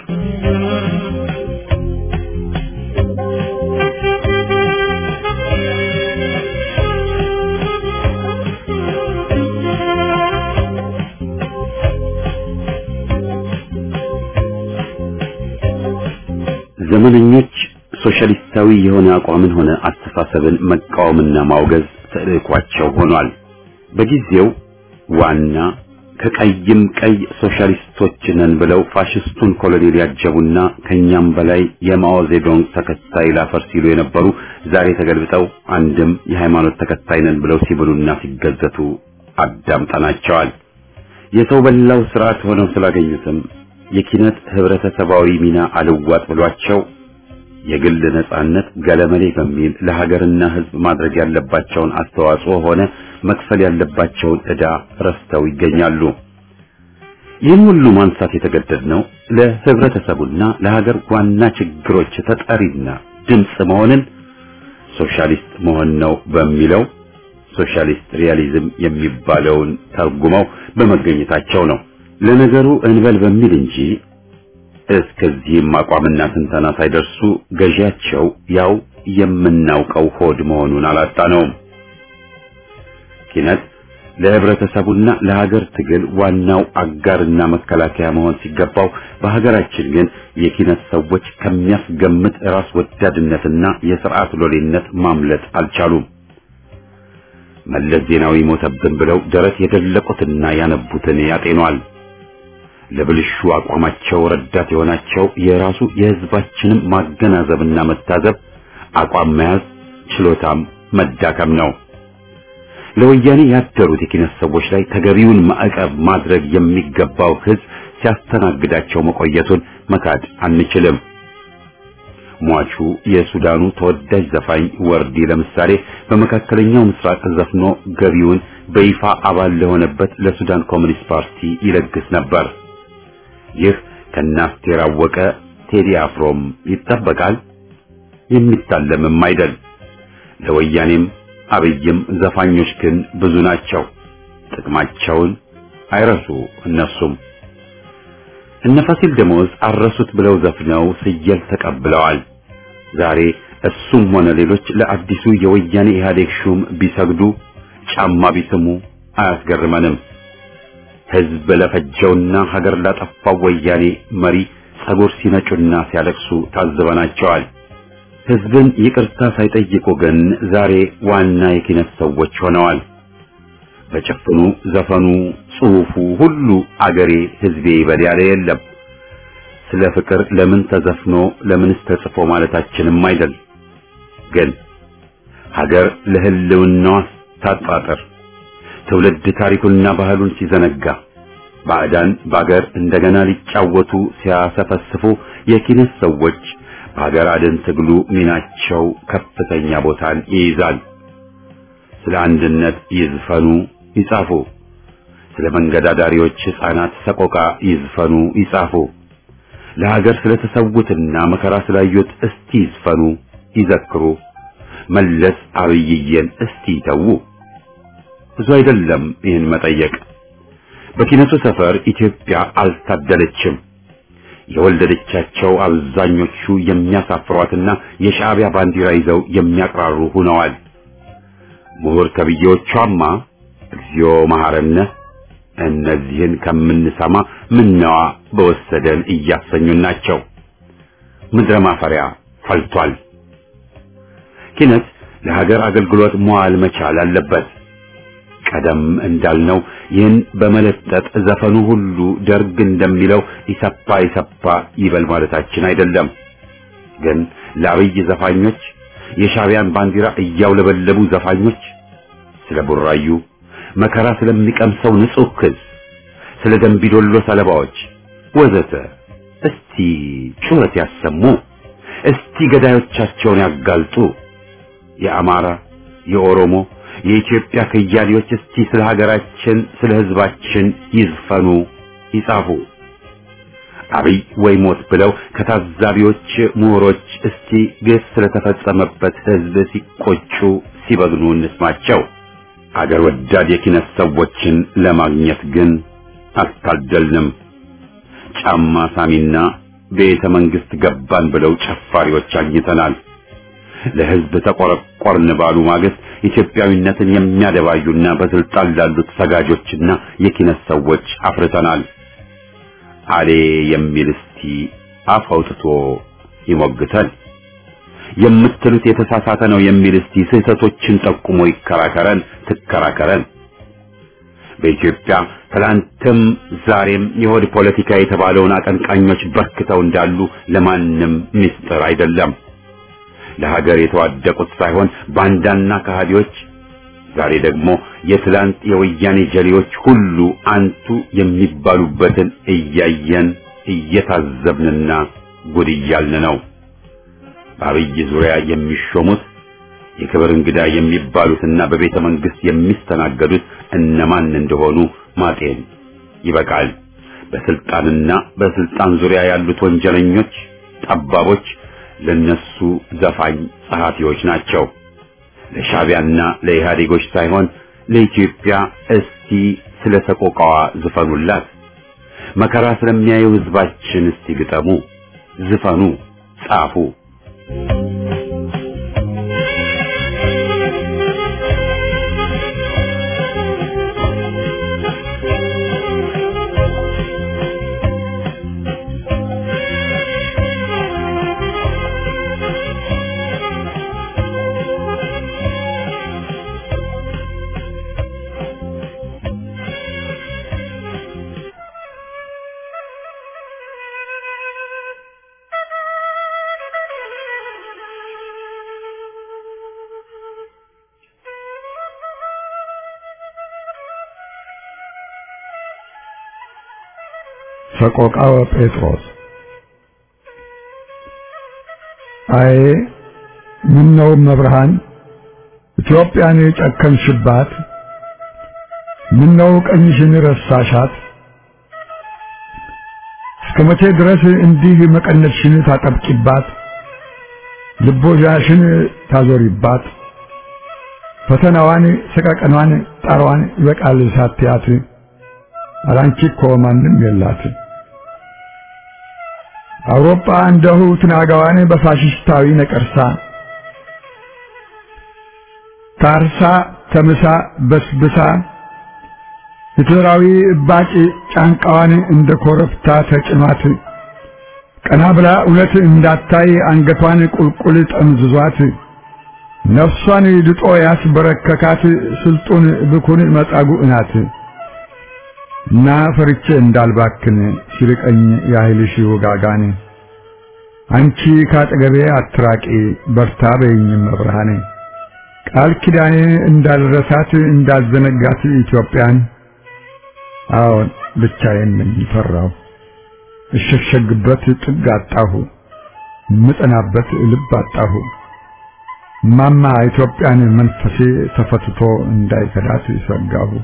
ዘመነኞች ሶሻሊስታዊ የሆነ አቋምን ሆነ አስተሳሰብን መቃወምና ማውገዝ ተልዕኳቸው ሆኗል። በጊዜው ዋና ከቀይም ቀይ ሶሻሊስቶች ነን ብለው ፋሽስቱን ኮሎኔል ያጀቡና ከኛም በላይ የማኦ ዜዶንግ ተከታይ ላፈር ሲሉ የነበሩ ዛሬ ተገልብጠው አንድም የሃይማኖት ተከታይ ነን ብለው ሲብሉና ሲገዘቱ አዳምጠናቸዋል። የሰው በላው ስርዓት ሆነው ስላገኙትም የኪነት ህብረተሰባዊ ሚና አልዋጥ ብሏቸው የግል ነጻነት ገለመሌ በሚል ለሀገርና ህዝብ ማድረግ ያለባቸውን አስተዋጽኦ ሆነ መክፈል ያለባቸውን ዕዳ ረስተው ይገኛሉ። ይህን ሁሉ ማንሳት የተገደድነው ለህብረተሰቡና ለሀገር ዋና ችግሮች ተጠሪና ድምጽ መሆንን ሶሻሊስት መሆን ነው በሚለው ሶሻሊስት ሪያሊዝም የሚባለውን ተርጉመው በመገኘታቸው ነው። ለነገሩ እንበል በሚል እንጂ እስከዚህም አቋምና ትንተና ሳይደርሱ ገዢያቸው ያው የምናውቀው ሆድ መሆኑን አላጣነውም። ኪነት ለህብረተሰቡና ለሀገር ትግል ዋናው አጋርና መከላከያ መሆን ሲገባው በሀገራችን ግን የኪነት ሰዎች ከሚያስገምት ራስ ወዳድነትና የሥርዓት ሎሌነት ማምለጥ አልቻሉም። መለስ ዜናዊ ሞተብን ብለው ደረት የደለቁትና ያነቡትን ያጤኗል። ለብልሹ አቋማቸው ረዳት የሆናቸው የራሱ የህዝባችንም ማገናዘብና መታዘብ አቋም መያዝ ችሎታም መዳከም ነው። ለወያኔ ያደሩት የኪነት ሰዎች ላይ ተገቢውን ማዕቀብ ማድረግ የሚገባው ህዝብ ሲያስተናግዳቸው መቆየቱን መካድ አንችልም። ሟቹ የሱዳኑ ተወዳጅ ዘፋኝ ወርዲ ለምሳሌ በመካከለኛው ምስራቅ ዘፍኖ ገቢውን በይፋ አባል ለሆነበት ለሱዳን ኮሚኒስት ፓርቲ ይለግስ ነበር። ይህ ከናስቴር አወቀ ቴዲ አፍሮም ይጠበቃል፣ የሚታለምም አይደል። ለወያኔም አብይም ዘፋኞች ግን ብዙ ናቸው። ጥቅማቸውን አይረሱ እነሱም። እነ ፋሲል ደሞዝ አረሱት ብለው ዘፍነው ስየል ተቀብለዋል። ዛሬ እሱም ሆነ ሌሎች ለአዲሱ የወያኔ ኢህአዴግ ሹም ቢሰግዱ ጫማ ቢስሙ አያስገርመንም። ህዝብ ለፈጀውና ሀገር ላጠፋው ወያኔ መሪ ጸጉር ሲነጩና ሲያለቅሱ ታዝበናቸዋል። ህዝብን ይቅርታ ሳይጠይቁ ግን ዛሬ ዋና የኪነት ሰዎች ሆነዋል። በጭፍኑ ዘፈኑ፣ ጽሑፉ ሁሉ አገሬ ህዝቤ ይበል ያለ የለም። ስለ ፍቅር ለምን ተዘፍኖ ለምንስ ተጽፎ ማለታችንም አይደል። ግን ሀገር ለህልውናዋ ታጣጥር ትውልድ ታሪኩንና ባህሉን ሲዘነጋ ባዕዳን በአገር እንደገና ሊጫወቱ ሲያሰፈስፉ የኪነት ሰዎች በሀገር አድን ትግሉ ሚናቸው ከፍተኛ ቦታን ይይዛል። ስለ አንድነት ይዝፈኑ ይጻፉ፣ ስለ መንገዳዳሪዎች ሕፃናት ሰቆቃ ይዝፈኑ ይጻፉ፣ ለሀገር ስለተሰዉትና መከራ ስላዩት እስቲ ይዝፈኑ ይዘክሩ፣ መለስ አብይዬን እስቲ ተዉ። ብዙ አይደለም ይህን መጠየቅ። በኪነቱ ሰፈር ኢትዮጵያ አልታደለችም። የወለደቻቸው አብዛኞቹ የሚያሳፍሯትና የሻዕቢያ ባንዲራ ይዘው የሚያቅራሩ ሆነዋል። ምሁር ተብዬዎቿማ እግዚኦ መሐረነ እነዚህን ከምንሰማ ምነዋ በወሰደን እያሰኙን ናቸው። ምድረ ማፈሪያ ፈልቷል። ኪነት ለሀገር አገልግሎት መዋል መቻል አለበት። ቀደም እንዳልነው ይህን በመለጠጥ ዘፈኑ ሁሉ ደርግ እንደሚለው ይሰፋ ይሰፋ ይበል ማለታችን አይደለም። ግን ለአብይ ዘፋኞች የሻዕቢያን ባንዲራ እያውለበለቡ ዘፋኞች ስለ ቡራዩ መከራ ስለሚቀምሰው ንጹህ ክዝ፣ ስለ ደንቢዶሎ ሰለባዎች ወዘተ እስቲ ጩኸት ያሰሙ። እስቲ ገዳዮቻቸውን ያጋልጡ። የአማራ፣ የኦሮሞ፣ የኢትዮጵያ ከያኔዎች እስቲ ስለ ሀገራችን ስለ ህዝባችን ይዝፈኑ ይጻፉ። አብይ ወይ ሞት ብለው ከታዛቢዎች ምሁሮች እስቲ ግፍ ስለተፈጸመበት ህዝብ ሲቆጩ ሲበግኑ እንስማቸው። አገር ወዳድ የኪነት ሰዎችን ለማግኘት ግን አልታደልንም። ጫማ ሳሚና ቤተ መንግስት ገባን ብለው ጨፋሪዎች አግኝተናል። ለህዝብ ተቆረቆርን ባሉ ማግስት ኢትዮጵያዊነትን የሚያደባዩና በስልጣን ላሉት ሰጋጆችና የኪነት ሰዎች አፍርተናል። አሌ የሚል እስቲ አፍ አውጥቶ ይሞግተን። የምትሉት የተሳሳተ ነው የሚል እስቲ ስህተቶችን ጠቁሞ ይከራከረን ትከራከረን። በኢትዮጵያ ትላንትም ዛሬም የሆድ ፖለቲካ የተባለውን አቀንቃኞች በርክተው እንዳሉ ለማንም ምስጢር አይደለም። ለሀገር የተዋደቁት ሳይሆን ባንዳና ከሃዲዎች፣ ዛሬ ደግሞ የትላንት የወያኔ ጀሌዎች ሁሉ አንቱ የሚባሉበትን እያየን እየታዘብንና ጉድ እያልን ነው። በአብይ ዙሪያ የሚሾሙት የክብር እንግዳ የሚባሉትና በቤተ መንግስት የሚስተናገዱት እነማን እንደሆኑ ማጤን ይበቃል። በስልጣንና በስልጣን ዙሪያ ያሉት ወንጀለኞች፣ ጠባቦች ለነሱ ዘፋኝ ጸሐፊዎች ናቸው። ለሻቢያና ለኢህአዴጎች ሳይሆን ለኢትዮጵያ እስቲ ስለ ሰቆቃዋ ዝፈኑላት። መከራ ስለሚያየው ህዝባችን እስቲ ግጠሙ፣ ዝፈኑ፣ ጻፉ። ሰቆቃወ ጴጥሮስ። አይ ምን ነው መብርሃን ኢትዮጵያን የጨከንሽባት? ምን ነው ቀኝሽን ረሳሻት? እስከ መቼ ድረስ እንዲህ መቀነትሽን ታጠብቂባት? ልቦሻሽን ታዞሪባት? ፈተናዋን፣ ሰቀቀኗን፣ ጣሯን ይበቃል ሳትያት አላንቺ እኮ ማንም የላት። አውሮፓ እንደሁ ትናጋዋን በፋሽስታዊ ነቀርሳ ታርሳ ተምሳ በስብሳ ሂትለራዊ እባጭ ጫንቃዋን እንደ ኮረብታ ተጭኗት ቀና ብላ እውነት እንዳታይ አንገቷን ቁልቁል ጠምዝዟት ነፍሷን ድጦ ያስበረከካት ስልጡን ብኩን መጻጉዕ ናት። እና ፈርቼ እንዳልባክን ሲርቀኝ ያህልሽ ወጋጋኔ አንቺ ካጠገቤ አትራቂ በርታ በይኝ መብርሃኔ። ቃል ኪዳኔ እንዳልረሳት እንዳልዘነጋት ኢትዮጵያን አዎን ብቻዬን ነኝ ፈራሁ። እሸሸግበት ጥግ አጣሁ፣ ምጠናበት ልብ አጣሁ። ማማ ኢትዮጵያን መንፈሴ ተፈትቶ እንዳይከዳት ይሰጋሁ።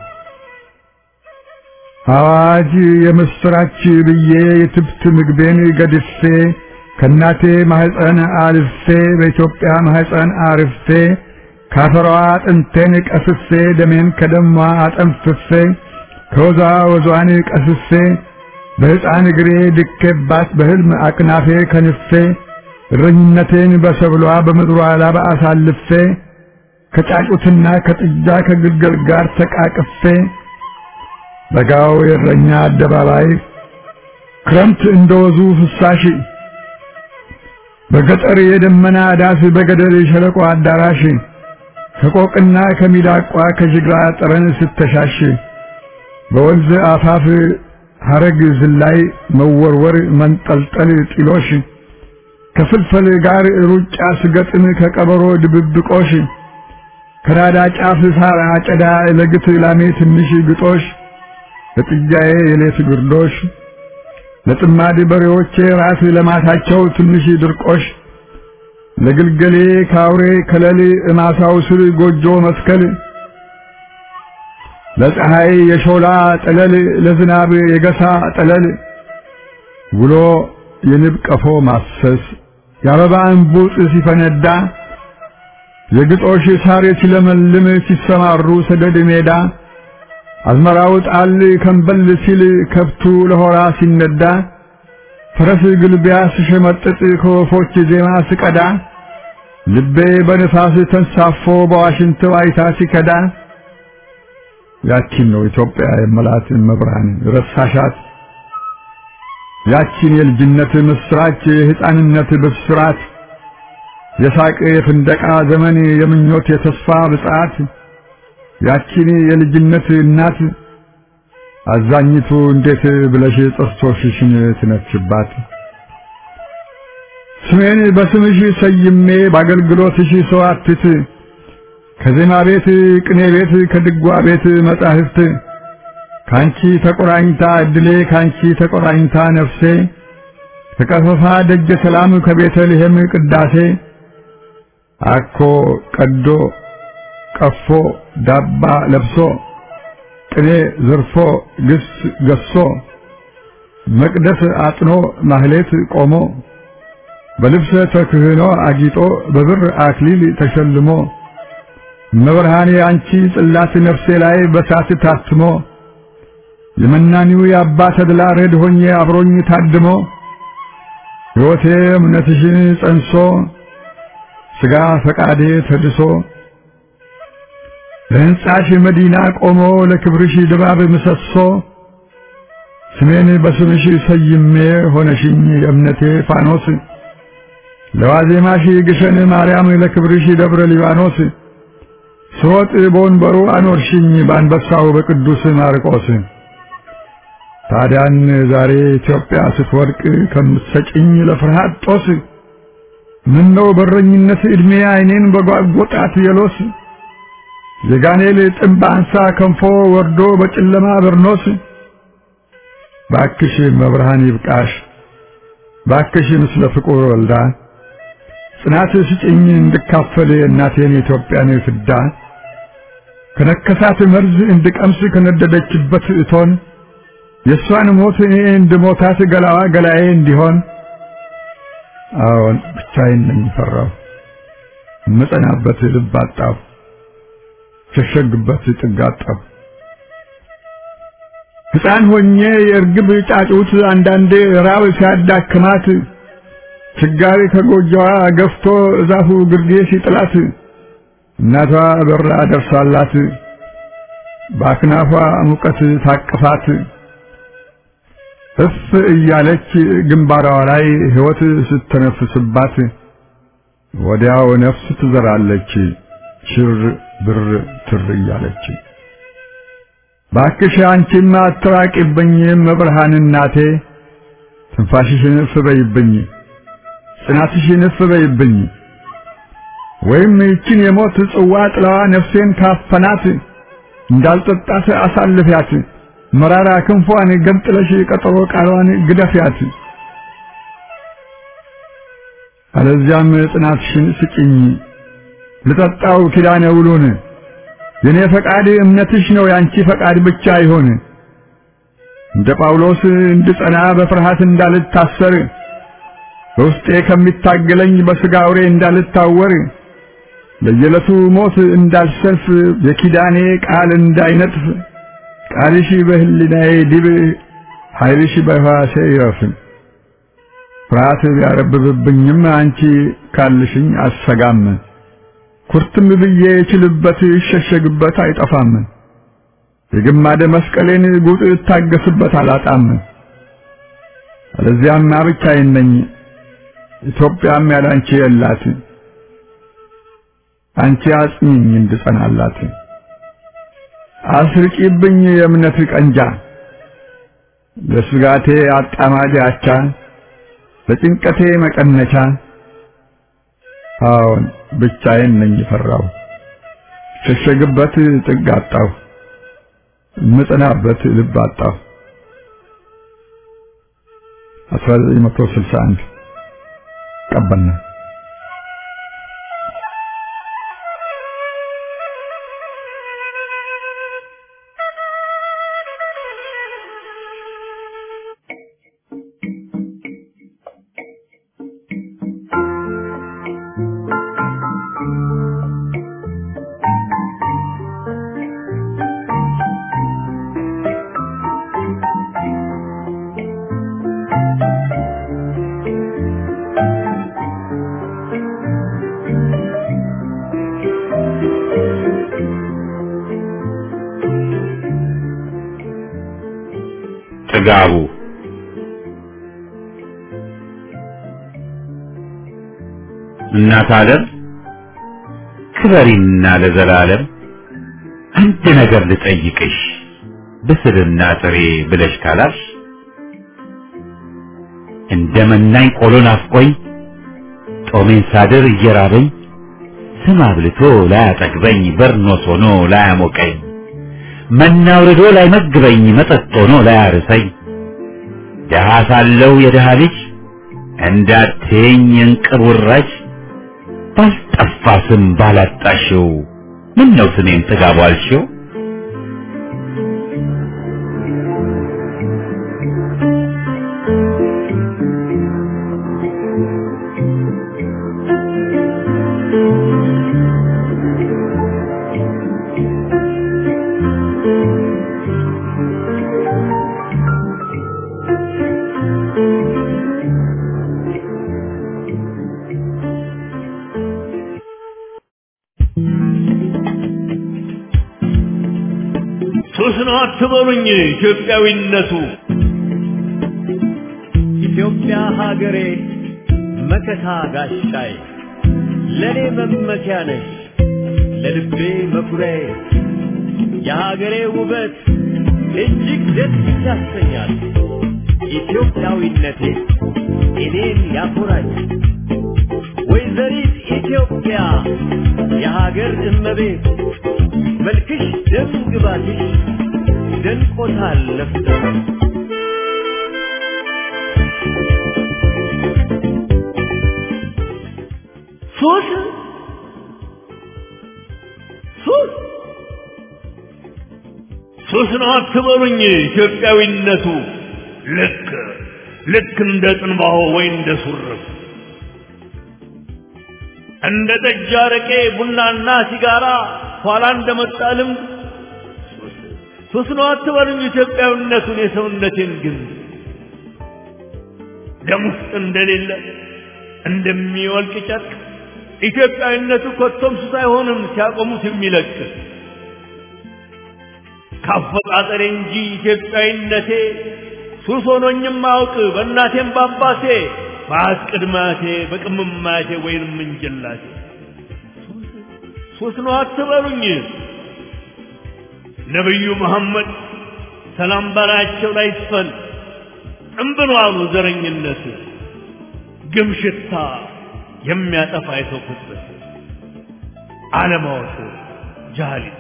አዋጅ የምስራች ብዬ የትብት ምግቤን ገድፌ ከናቴ ማህፀን አልፌ በኢትዮጵያ ማህፀን አርፌ ካፈሯ አጥንቴን ቀስፌ ደሜን ከደሟ አጠንፍፌ ከወዟ ወዟን ቀስፌ በሕፃን እግሬ ድኬባት በሕልም አቅናፌ ከንፌ እረኝነቴን በሰብሏ በምድሯ ላባ አሳልፌ ከጫጩትና ከጥጃ ከግልገል ጋር ተቃቅፌ በጋው የእረኛ አደባባይ ክረምት እንደወዙ ፍሳሽ በገጠር የደመና ዳስ በገደል ሸለቆ አዳራሽ ከቆቅና ከሚዳቋ ከጅግራ ጠረን ስተሻሽ በወንዝ አፋፍ ሐረግ ዝላይ መወርወር መንጠልጠል ጢሎሽ ከፍልፈል ጋር ሩጫ ስገጥም ከቀበሮ ድብብቆሽ ከራዳ ጫፍ ሳር አጨዳ ለግት ላሜ ትንሽ ግጦሽ ለጥጃዬ የሌት ግርዶሽ ለጥማድ በሬዎቼ ራስ ለማታቸው ትንሽ ድርቆሽ ለግልገሌ ካውሬ ከለል እማሳው ስር ጎጆ መስከል ለፀሐይ የሾላ ጠለል ለዝናብ የገሳ ጠለል ውሎ የንብ ቀፎ ማሰስ የአበባ እንቡጥ ሲፈነዳ የግጦሽ ሳር ሲለመልም ሲሰማሩ ሰደድ ሜዳ አዝመራው ጣል ከንበል ሲል ከብቱ ለሆራ ሲነዳ ፈረስ ግልቢያ ሲሸመጥጥ ከወፎች ዜማ ሲቀዳ ልቤ በነፋስ ተንሳፎ በዋሽንት ዋይታ ሲከዳ ያቺን ነው ኢትዮጵያ የመላት መብርሃን ረሳሻት። ያቺን የልጅነት ምስራች የሕፃንነት ብስራት የሳቅ የፍንደቃ ዘመን የምኞት የተስፋ ብጻት ያቺን የልጅነት እናት አዛኝቱ እንዴት ብለሽ ጥርሶችሽን ትነክሽባት? ስሜን በስምሽ ሰይሜ በአገልግሎትሽ ሰዋትት ከዜማ ቤት ቅኔ ቤት ከድጓ ቤት መጻሕፍት ካንቺ ተቆራኝታ እድሌ ካንቺ ተቆራኝታ ነፍሴ ከቀፈፋ ደጀ ሰላም ከቤተልሔም ቅዳሴ አኮ ቀዶ ቀፎ ዳባ ለብሶ ቅኔ ዘርፎ ግስ ገሶ መቅደስ አጥኖ ማህሌት ቆሞ በልብሰ ተክህኖ አጊጦ በብር አክሊል ተሸልሞ መብርሃኔ አንቺ ጽላት ነፍሴ ላይ በሳት ታትሞ የመናኒው የአባ ተድላ ረድ ሆኜ አብሮኝ ታድሞ ሕይወቴ እምነትሽን ጸንሶ ሥጋ ፈቃዴ ተድሶ ለሕንጻሽ መዲና ቆሞ ለክብርሽ ድባብ ምሰሶ ስሜን በስምሽ ሰይሜ ሆነሽኝ የእምነቴ ፋኖስ ለዋዜማሽ ግሸን ማርያም ለክብርሽ ደብረ ሊባኖስ ስወጥ በወንበሩ አኖርሽኝ በአንበሳው በቅዱስ ማርቆስ ታዲያን ዛሬ ኢትዮጵያ ስትወድቅ ከምትሰጭኝ ለፍርሃት ጦስ ምነው በረኝነት ዕድሜ ዓይኔን በጓጎጣት የሎስ የጋኔል ጥምብ አንሳ ከንፎ ወርዶ በጨለማ በርኖስ ባክሽ መብርሃን ይብቃሽ ባክሽ ምስለ ፍቁር ወልዳ ጽናት ስጭኝ እንድካፈል እናቴን ኢትዮጵያን ፍዳ ከነከሳት መርዝ እንድቀምስ ከነደደችበት እቶን የሷን ሞት እኔ እንድሞታት ገላዋ ገላዬ እንዲሆን አዎን ብቻዬን ነኝ ፈራሁ መጸናበት ልብ አጣሁ ሸሸግበት ጥግ አጣሁ ሕፃን ሆኜ የርግብ ጫጩት አንዳንዴ ራብ ሲያዳክማት ችጋሪ ከጎጆዋ ገፍቶ እዛፉ ግርጌ ሲጥላት እናቷ በራ ደርሳላት ባክናፏ ሙቀት ታቅፋት እፍ እያለች ግንባሯ ላይ ሕይወት ስትተነፍስባት ወዲያው ነፍስ ትዘራለች ሽር ብር ትር እያለች ባክሽ አንቺማ አትራቂብኝ መብርሃን እናቴ ትንፋሽሽን እፍ በይብኝ ጽናትሽን እፍ በይብኝ ወይም ይችን የሞት ጽዋ ጥላዋ ነፍሴን ካፈናት እንዳልጠጣት አሳልፊያት መራራ ክንፏን ገንጥለሽ ቀጠሮ ቃሏን ግደፊያት አለዚያም ጽናትሽን ስጪኝ ልጠጣው ኪዳነ ውሉን የኔ ፈቃድ እምነትሽ ነው ያንቺ ፈቃድ ብቻ ይሆን እንደ ጳውሎስ እንድጸና በፍርሃት እንዳልታሰር በውስጤ ከሚታገለኝ በሥጋ አውሬ እንዳልታወር ለየለቱ ሞት እንዳልሰልፍ የኪዳኔ ቃል እንዳይነጥፍ ቃልሽ በህሊናዬ ዲብ ኃይልሽ በሕዋሴ ይረፍ ፍርሃት ቢያረብብብኝም አንቺ ካልሽኝ አሰጋም ኩርትም ብዬ እችልበት ይሸሸግበት አይጠፋም የግማደ መስቀሌን ጉጥ እታገስበት አላጣም አለዚያም ብቻዬን ነኝ ኢትዮጵያም ያላንቺ የላት አንቺ አጽኚኝ እንድጸናላት አስርቂብኝ የእምነት ቀንጃ ለስጋቴ አጣማጅ አቻ ለጭንቀቴ መቀነቻ አዎን ብቻዬን ነኝ ፈራው ሸሸግበት ጥግ አጣሁ ምጽናበት ልብ አጣሁ አስራ ዘጠኝ መቶ ስልሳ አንድ ቀበና ጥጋቡ እናት ዓለም ክበሪና ለዘላለም አንድ ነገር ልጠይቅሽ ብስልና ጥሬ ብለሽ ካላሽ እንደመናኝ ቆሎ ናፍቆኝ ጦሜን ሳድር እየራበኝ ስም አብልቶ ላያጠግበኝ በርኖስ ሆኖ ላያሞቀኝ መና አውርዶ ላይመግበኝ መጠጥ ሆኖ ላያርሰኝ ደሃ ሳለው የደሃ ልጅ እንዳትዪኝ እንቅብ ውራጅ ባልጠፋ ስም ባላጣሽው ምነው ስሜን ጥጋቡ አልሽው? ሱስን አትበሉኝ ኢትዮጵያዊነቱ ኢትዮጵያ ሀገሬ መከታ ጋሻዬ ለኔ መመኪያ ነሽ ለልቤ መኩሪያዬ የሀገሬ ውበት እጅግ ደስ ያሰኛል ኢትዮጵያዊነቴ እኔን ያኮራኛል ወይዘሪት ኢትዮጵያ የሀገር እመቤት መልክሽ ደም ግባትሽ ደንቆታል ለፍተሽ ሱስ ሱስ ሱስ ነው አትበሉኝ ኢትዮጵያዊነቱ ልክ ልክ እንደ ጥንባሆ ወይ እንደ ሱርፍ እንደ ጠጅ አረቄ ቡናና ሲጋራ ኋላ እንደመጣልም ሱስ ነው አትበሉኝ ኢትዮጵያዊነቱን የሰውነቴን ግን ደም ውስጥ እንደሌለ እንደሚወልቅ ጨርቅ ኢትዮጵያዊነቱ ኮቶም ሱስ አይሆንም ሲያቆሙት የሚለቅ ካፈጣጠሬ እንጂ ኢትዮጵያዊነቴ ሱስ ሆኖኝም አውቅ በእናቴም ባባቴ በአስቅድማቴ በቅምማቴ ወይንም እንጀላቴ ሱስ ነው አትበሉኝ ነብዩ መሐመድ ሰላም ባላቸው ላይ ይስፈን እንብሎ አሉ ዘረኝነት ግምሽታ የሚያጠፋ የሰው ፍጥረት ዓለማወቅ ጃሃሊት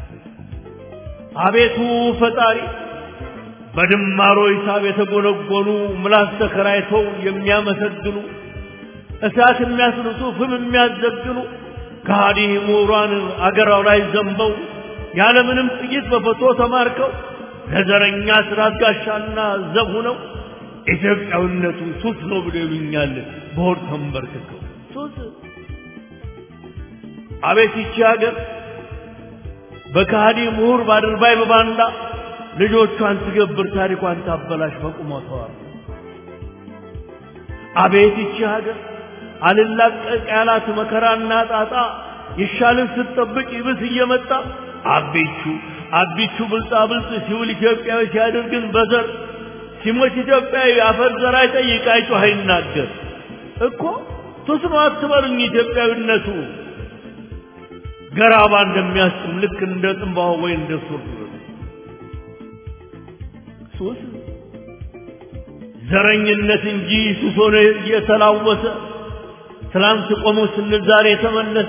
አቤቱ ፈጣሪ በድማሮ ሂሳብ የተጎነጎኑ ምላስ ተከራይተው የሚያመሰግኑ እሳት የሚያስልሱ ፍም የሚያዘግኑ ከሃዲ ምሁራን አገራው ላይ ዘንበው ያለምንም ጥይት በፎቶ ተማርከው ለዘረኛ ስራት ጋሻና ዘብ ሆነው ኢትዮጵያዊነቱ ሱስ ነው ብለው ይሉኛል በሆድ ተንበርክከው ሱስ አቤት ይቺ ሀገር በከሃዲ ምሁር ባድርባይ በባንዳ ልጆቿን ትገብር ታሪኳን ታበላሽ በቁመቷ አቤት ይቺ ሀገር አልላቀቅ ያላት መከራና ጣጣ ይሻልን ስትጠብቅ ይብስ እየመጣ አቢቹ አቢቹ ብልጣ ብልጥ ሲውል ኢትዮጵያዊ ሲያደርግን በዘር ሲሞት ኢትዮጵያዊ አፈር ዘር አይጠይቅ አይጮህ አይናገር እኮ ሱስ ነው አትበሉኝ ኢትዮጵያዊነቱ ገራባ እንደሚያስጥም ልክ እንደ ጥንባሆ ወይ እንደ ሱር ሱስ ዘረኝነት እንጂ ሱስ ሆነ እየተላወሰ ትላንት ቆሞ ስንል ዛሬ ተመለሰ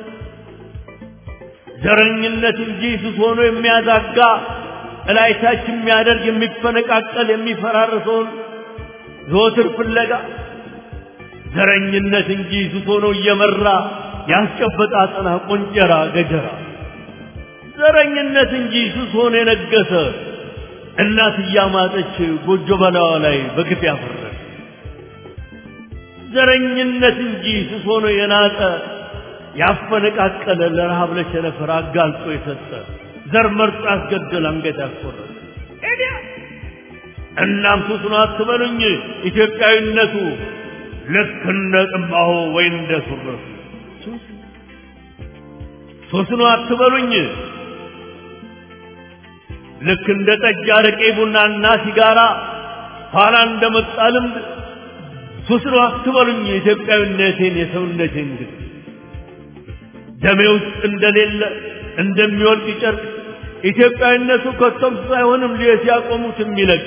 ዘረኝነት እንጂ ሱስ ሆኖ የሚያዛጋ እላይታች የሚያደርግ የሚፈነቃቀል የሚፈራርሰውን ዘወትር ፍለጋ ዘረኝነት እንጂ ሱስ ሆኖ እየመራ ያስጨበጣ አጥና ቆንጨራ ገጀራ ዘረኝነት እንጂ ሱስ ሆኖ የነገሰ እናት እያማጠች ጎጆ በላዋ ላይ በግፍ ያፈረሰ ዘረኝነት እንጂ ሱስ ሆኖ የናጠ ያፈነቃቀለ ለረሃብ ለቸነፈር አጋልጦ የሰጠ ዘር መርጦ ያስገደል አንገት ያስቆረጠ እዲያ እናም ሱስ ነው አትበሉኝ ኢትዮጵያዊነቱ ልክ እንደ ጥንባሆ ወይ እንደ ሱረቱ ሱስ ነው አትበሉኝ ልክ እንደ ጠጅ አረቄ ቡናና ሲጋራ ኋላ እንደመጣ ልምድ ሱስ ነው አትበሉኝ ኢትዮጵያዊነቴን የሰውነቴን ግን ደሜ ውስጥ እንደሌለ እንደሚወልቅ ጨርቅ ኢትዮጵያዊነቱ ከቶም ሳይሆንም ሲያቆሙት የሚለቅ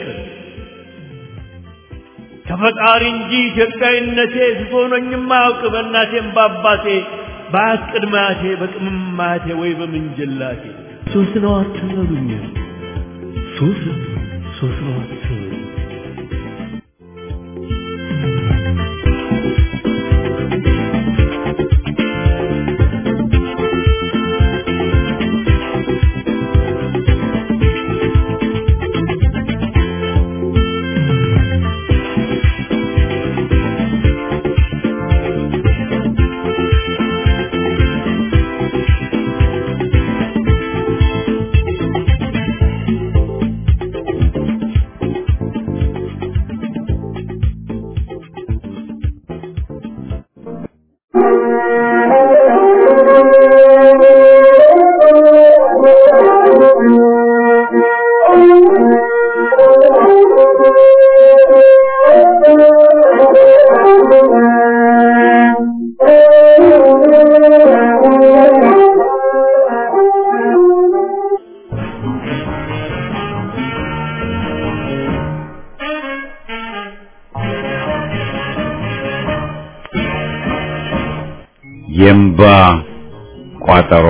ተፈጣሪ እንጂ ኢትዮጵያዊነቴ ዝሆነኝም አያውቅ በእናቴም በአባቴ በአያት ቅድማቴ በቅምማቴ ወይ በምንጅላቴ ሱስ ነው አትበሉኝ ሱስ ሱስ ነው አትበሉኝ የምባ ቋጠሮ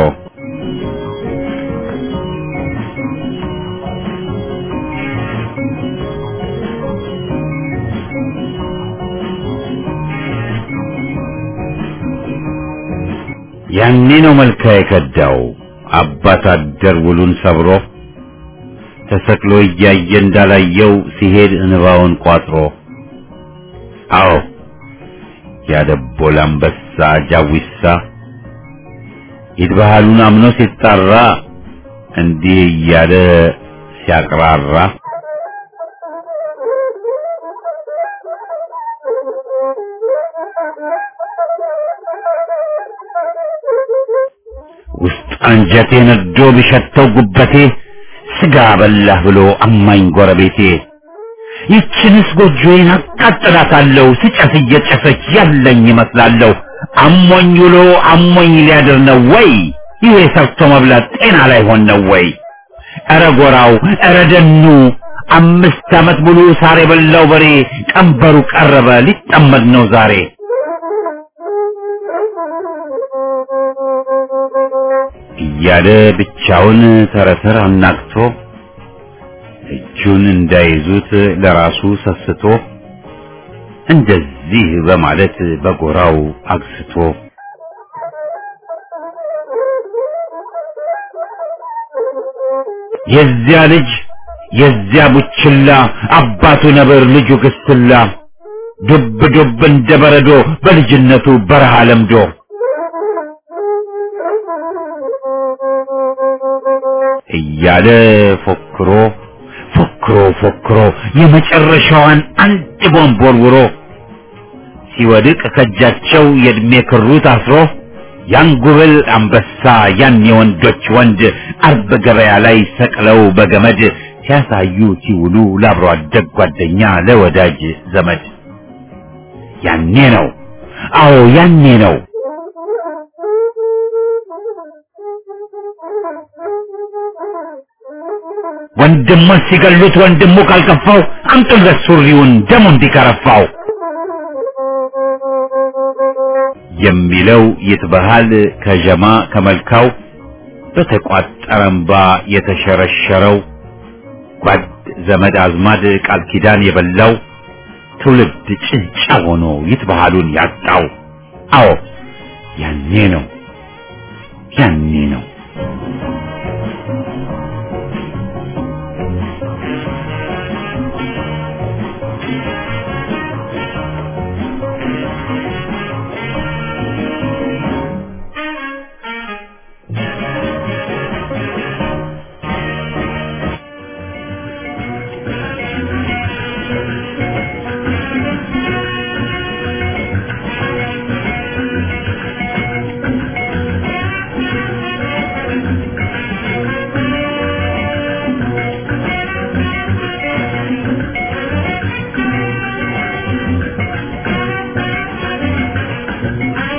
ያኔ ነው መልካ የከዳው አባት አደር ውሉን ሰብሮ ተሰቅሎ እያየ እንዳላየው ሲሄድ እንባውን ቋጥሮ አዎ ያደቦል አንበሳ ጃዊሳ ይድባሃሉን አምኖ ሲጣራ እንዲህ እያለ ሲያቅራራ ውስጥ አንጀቴ ነዶ ቢሸተው ጉበቴ ስጋ በላህ ብሎ አማኝ ጎረቤቴ ይችንስ ጎጆዬን አቃጥላታለሁ ስጨስ እየጨሰች ያለኝ ይመስላለሁ አሞኝ ውሎ አሞኝ ሊያድር ነው ወይ ይሄ ሰርቶ መብላት ጤና ላይ ሆነ ነው ወይ ኧረ ጎራው ኧረ ደኑ አምስት ዓመት ሙሉ ሳር የበላው በሬ ቀንበሩ ቀረበ ሊጠመድ ነው ዛሬ እያለ ብቻውን ተረተር አናግቶ እጁን እንዳይዙት ለራሱ ሰስቶ እንደዚህ በማለት በጎራው አግስቶ የዚያ ልጅ የዚያ ቡችላ አባቱ ነብር ልጁ ግስላ ዱብ ዱብ እንደበረዶ በልጅነቱ በረሃ ለምዶ እያለ ፎክሮ ፎክሮ ፎክሮ የመጨረሻዋን አንድ ቦምብ ወርውሮ ሲወድቅ ከጃቸው የእድሜ ክሩ ታስሮ ያን ጉብል አንበሳ ያን የወንዶች ወንድ አርብ ገበያ ላይ ሰቅለው በገመድ ሲያሳዩ ሲውሉ ለአብሮ አደግ ጓደኛ ለወዳጅ ዘመድ ያኔ ነው አዎ ያኔ ነው ወንድሙን ሲገሉት ወንድሙ ካልከፋው አምጡለት ሱሪውን ደሙ እንዲከረፋው የሚለው ይትበሃል ከጀማ ከመልካው በተቋጠረ እንባ የተሸረሸረው ጓድ ዘመድ አዝማድ ቃል ኪዳን የበላው ትውልድ ጭንጫ ሆኖ ይትበሃሉን ያጣው አዎ ያኔ ነው ያኔ ነው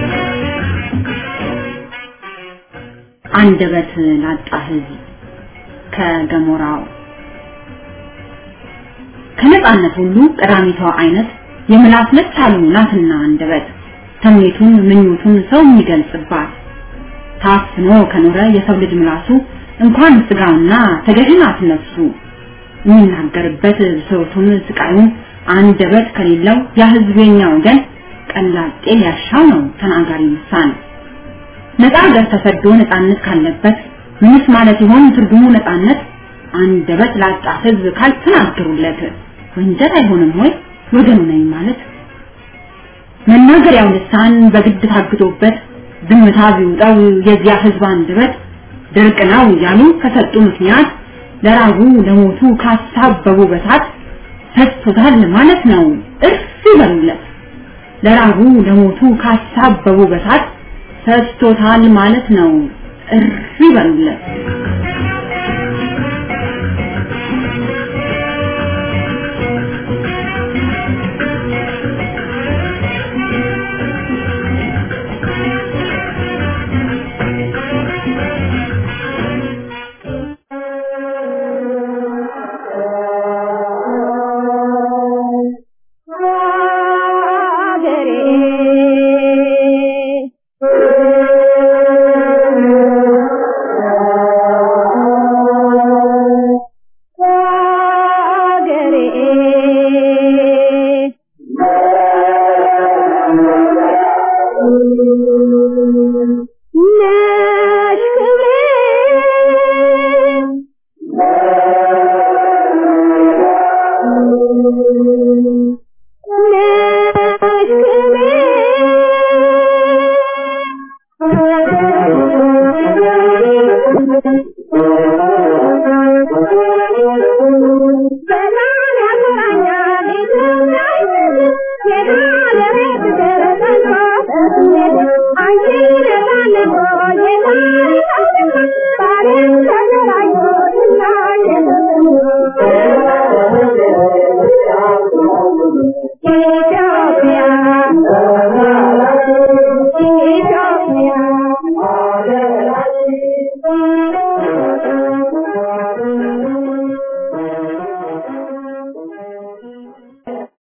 አንደበት ላጣ ህዝብ ከገሞራው ከነጻነት ሁሉ ቀዳሚቷ አይነት የምላስ ነቻሉ ናትና አንደበት ተምኔቱን ምኞቱን ሰው የሚገልጽባት ታፍኖ ከኖረ የሰው ልጅ ምላሱ እንኳን ስጋውና ተገዥናት ነፍሱ የሚናገርበት ሰውቱን ስቃዩን አንደበት ከሌለው ያ ህዝበኛ ወገን ቀላጤ ያሻው ነው ተናጋሪ ልሳን ነፃ ሀገር ተሰዶ ነፃነት ካለበት ምንስ ማለት ይሆን ትርጉሙ ነፃነት አንደበት ላጣ ህዝብ ካልተናገሩለት ወንጀል አይሆንም ወይ ወገኑ ነኝ ማለት መናገሪያው ልሳን በግድ ታግዶበት ዝምታ ቢውጣው የዚያ ህዝብ አንደበት ድርቅ ነው ያሉ ከሰጡ ምክንያት ለራቡ ለሞቱ ካሳበቡ በታት ሰጥቶታል ማለት ነው እርስ ይበሉለት ለራቡ ለሞቱ ካሳበቡ በታት ሰጥቶታል ማለት ነው እርስ ይበሉለት Thank you.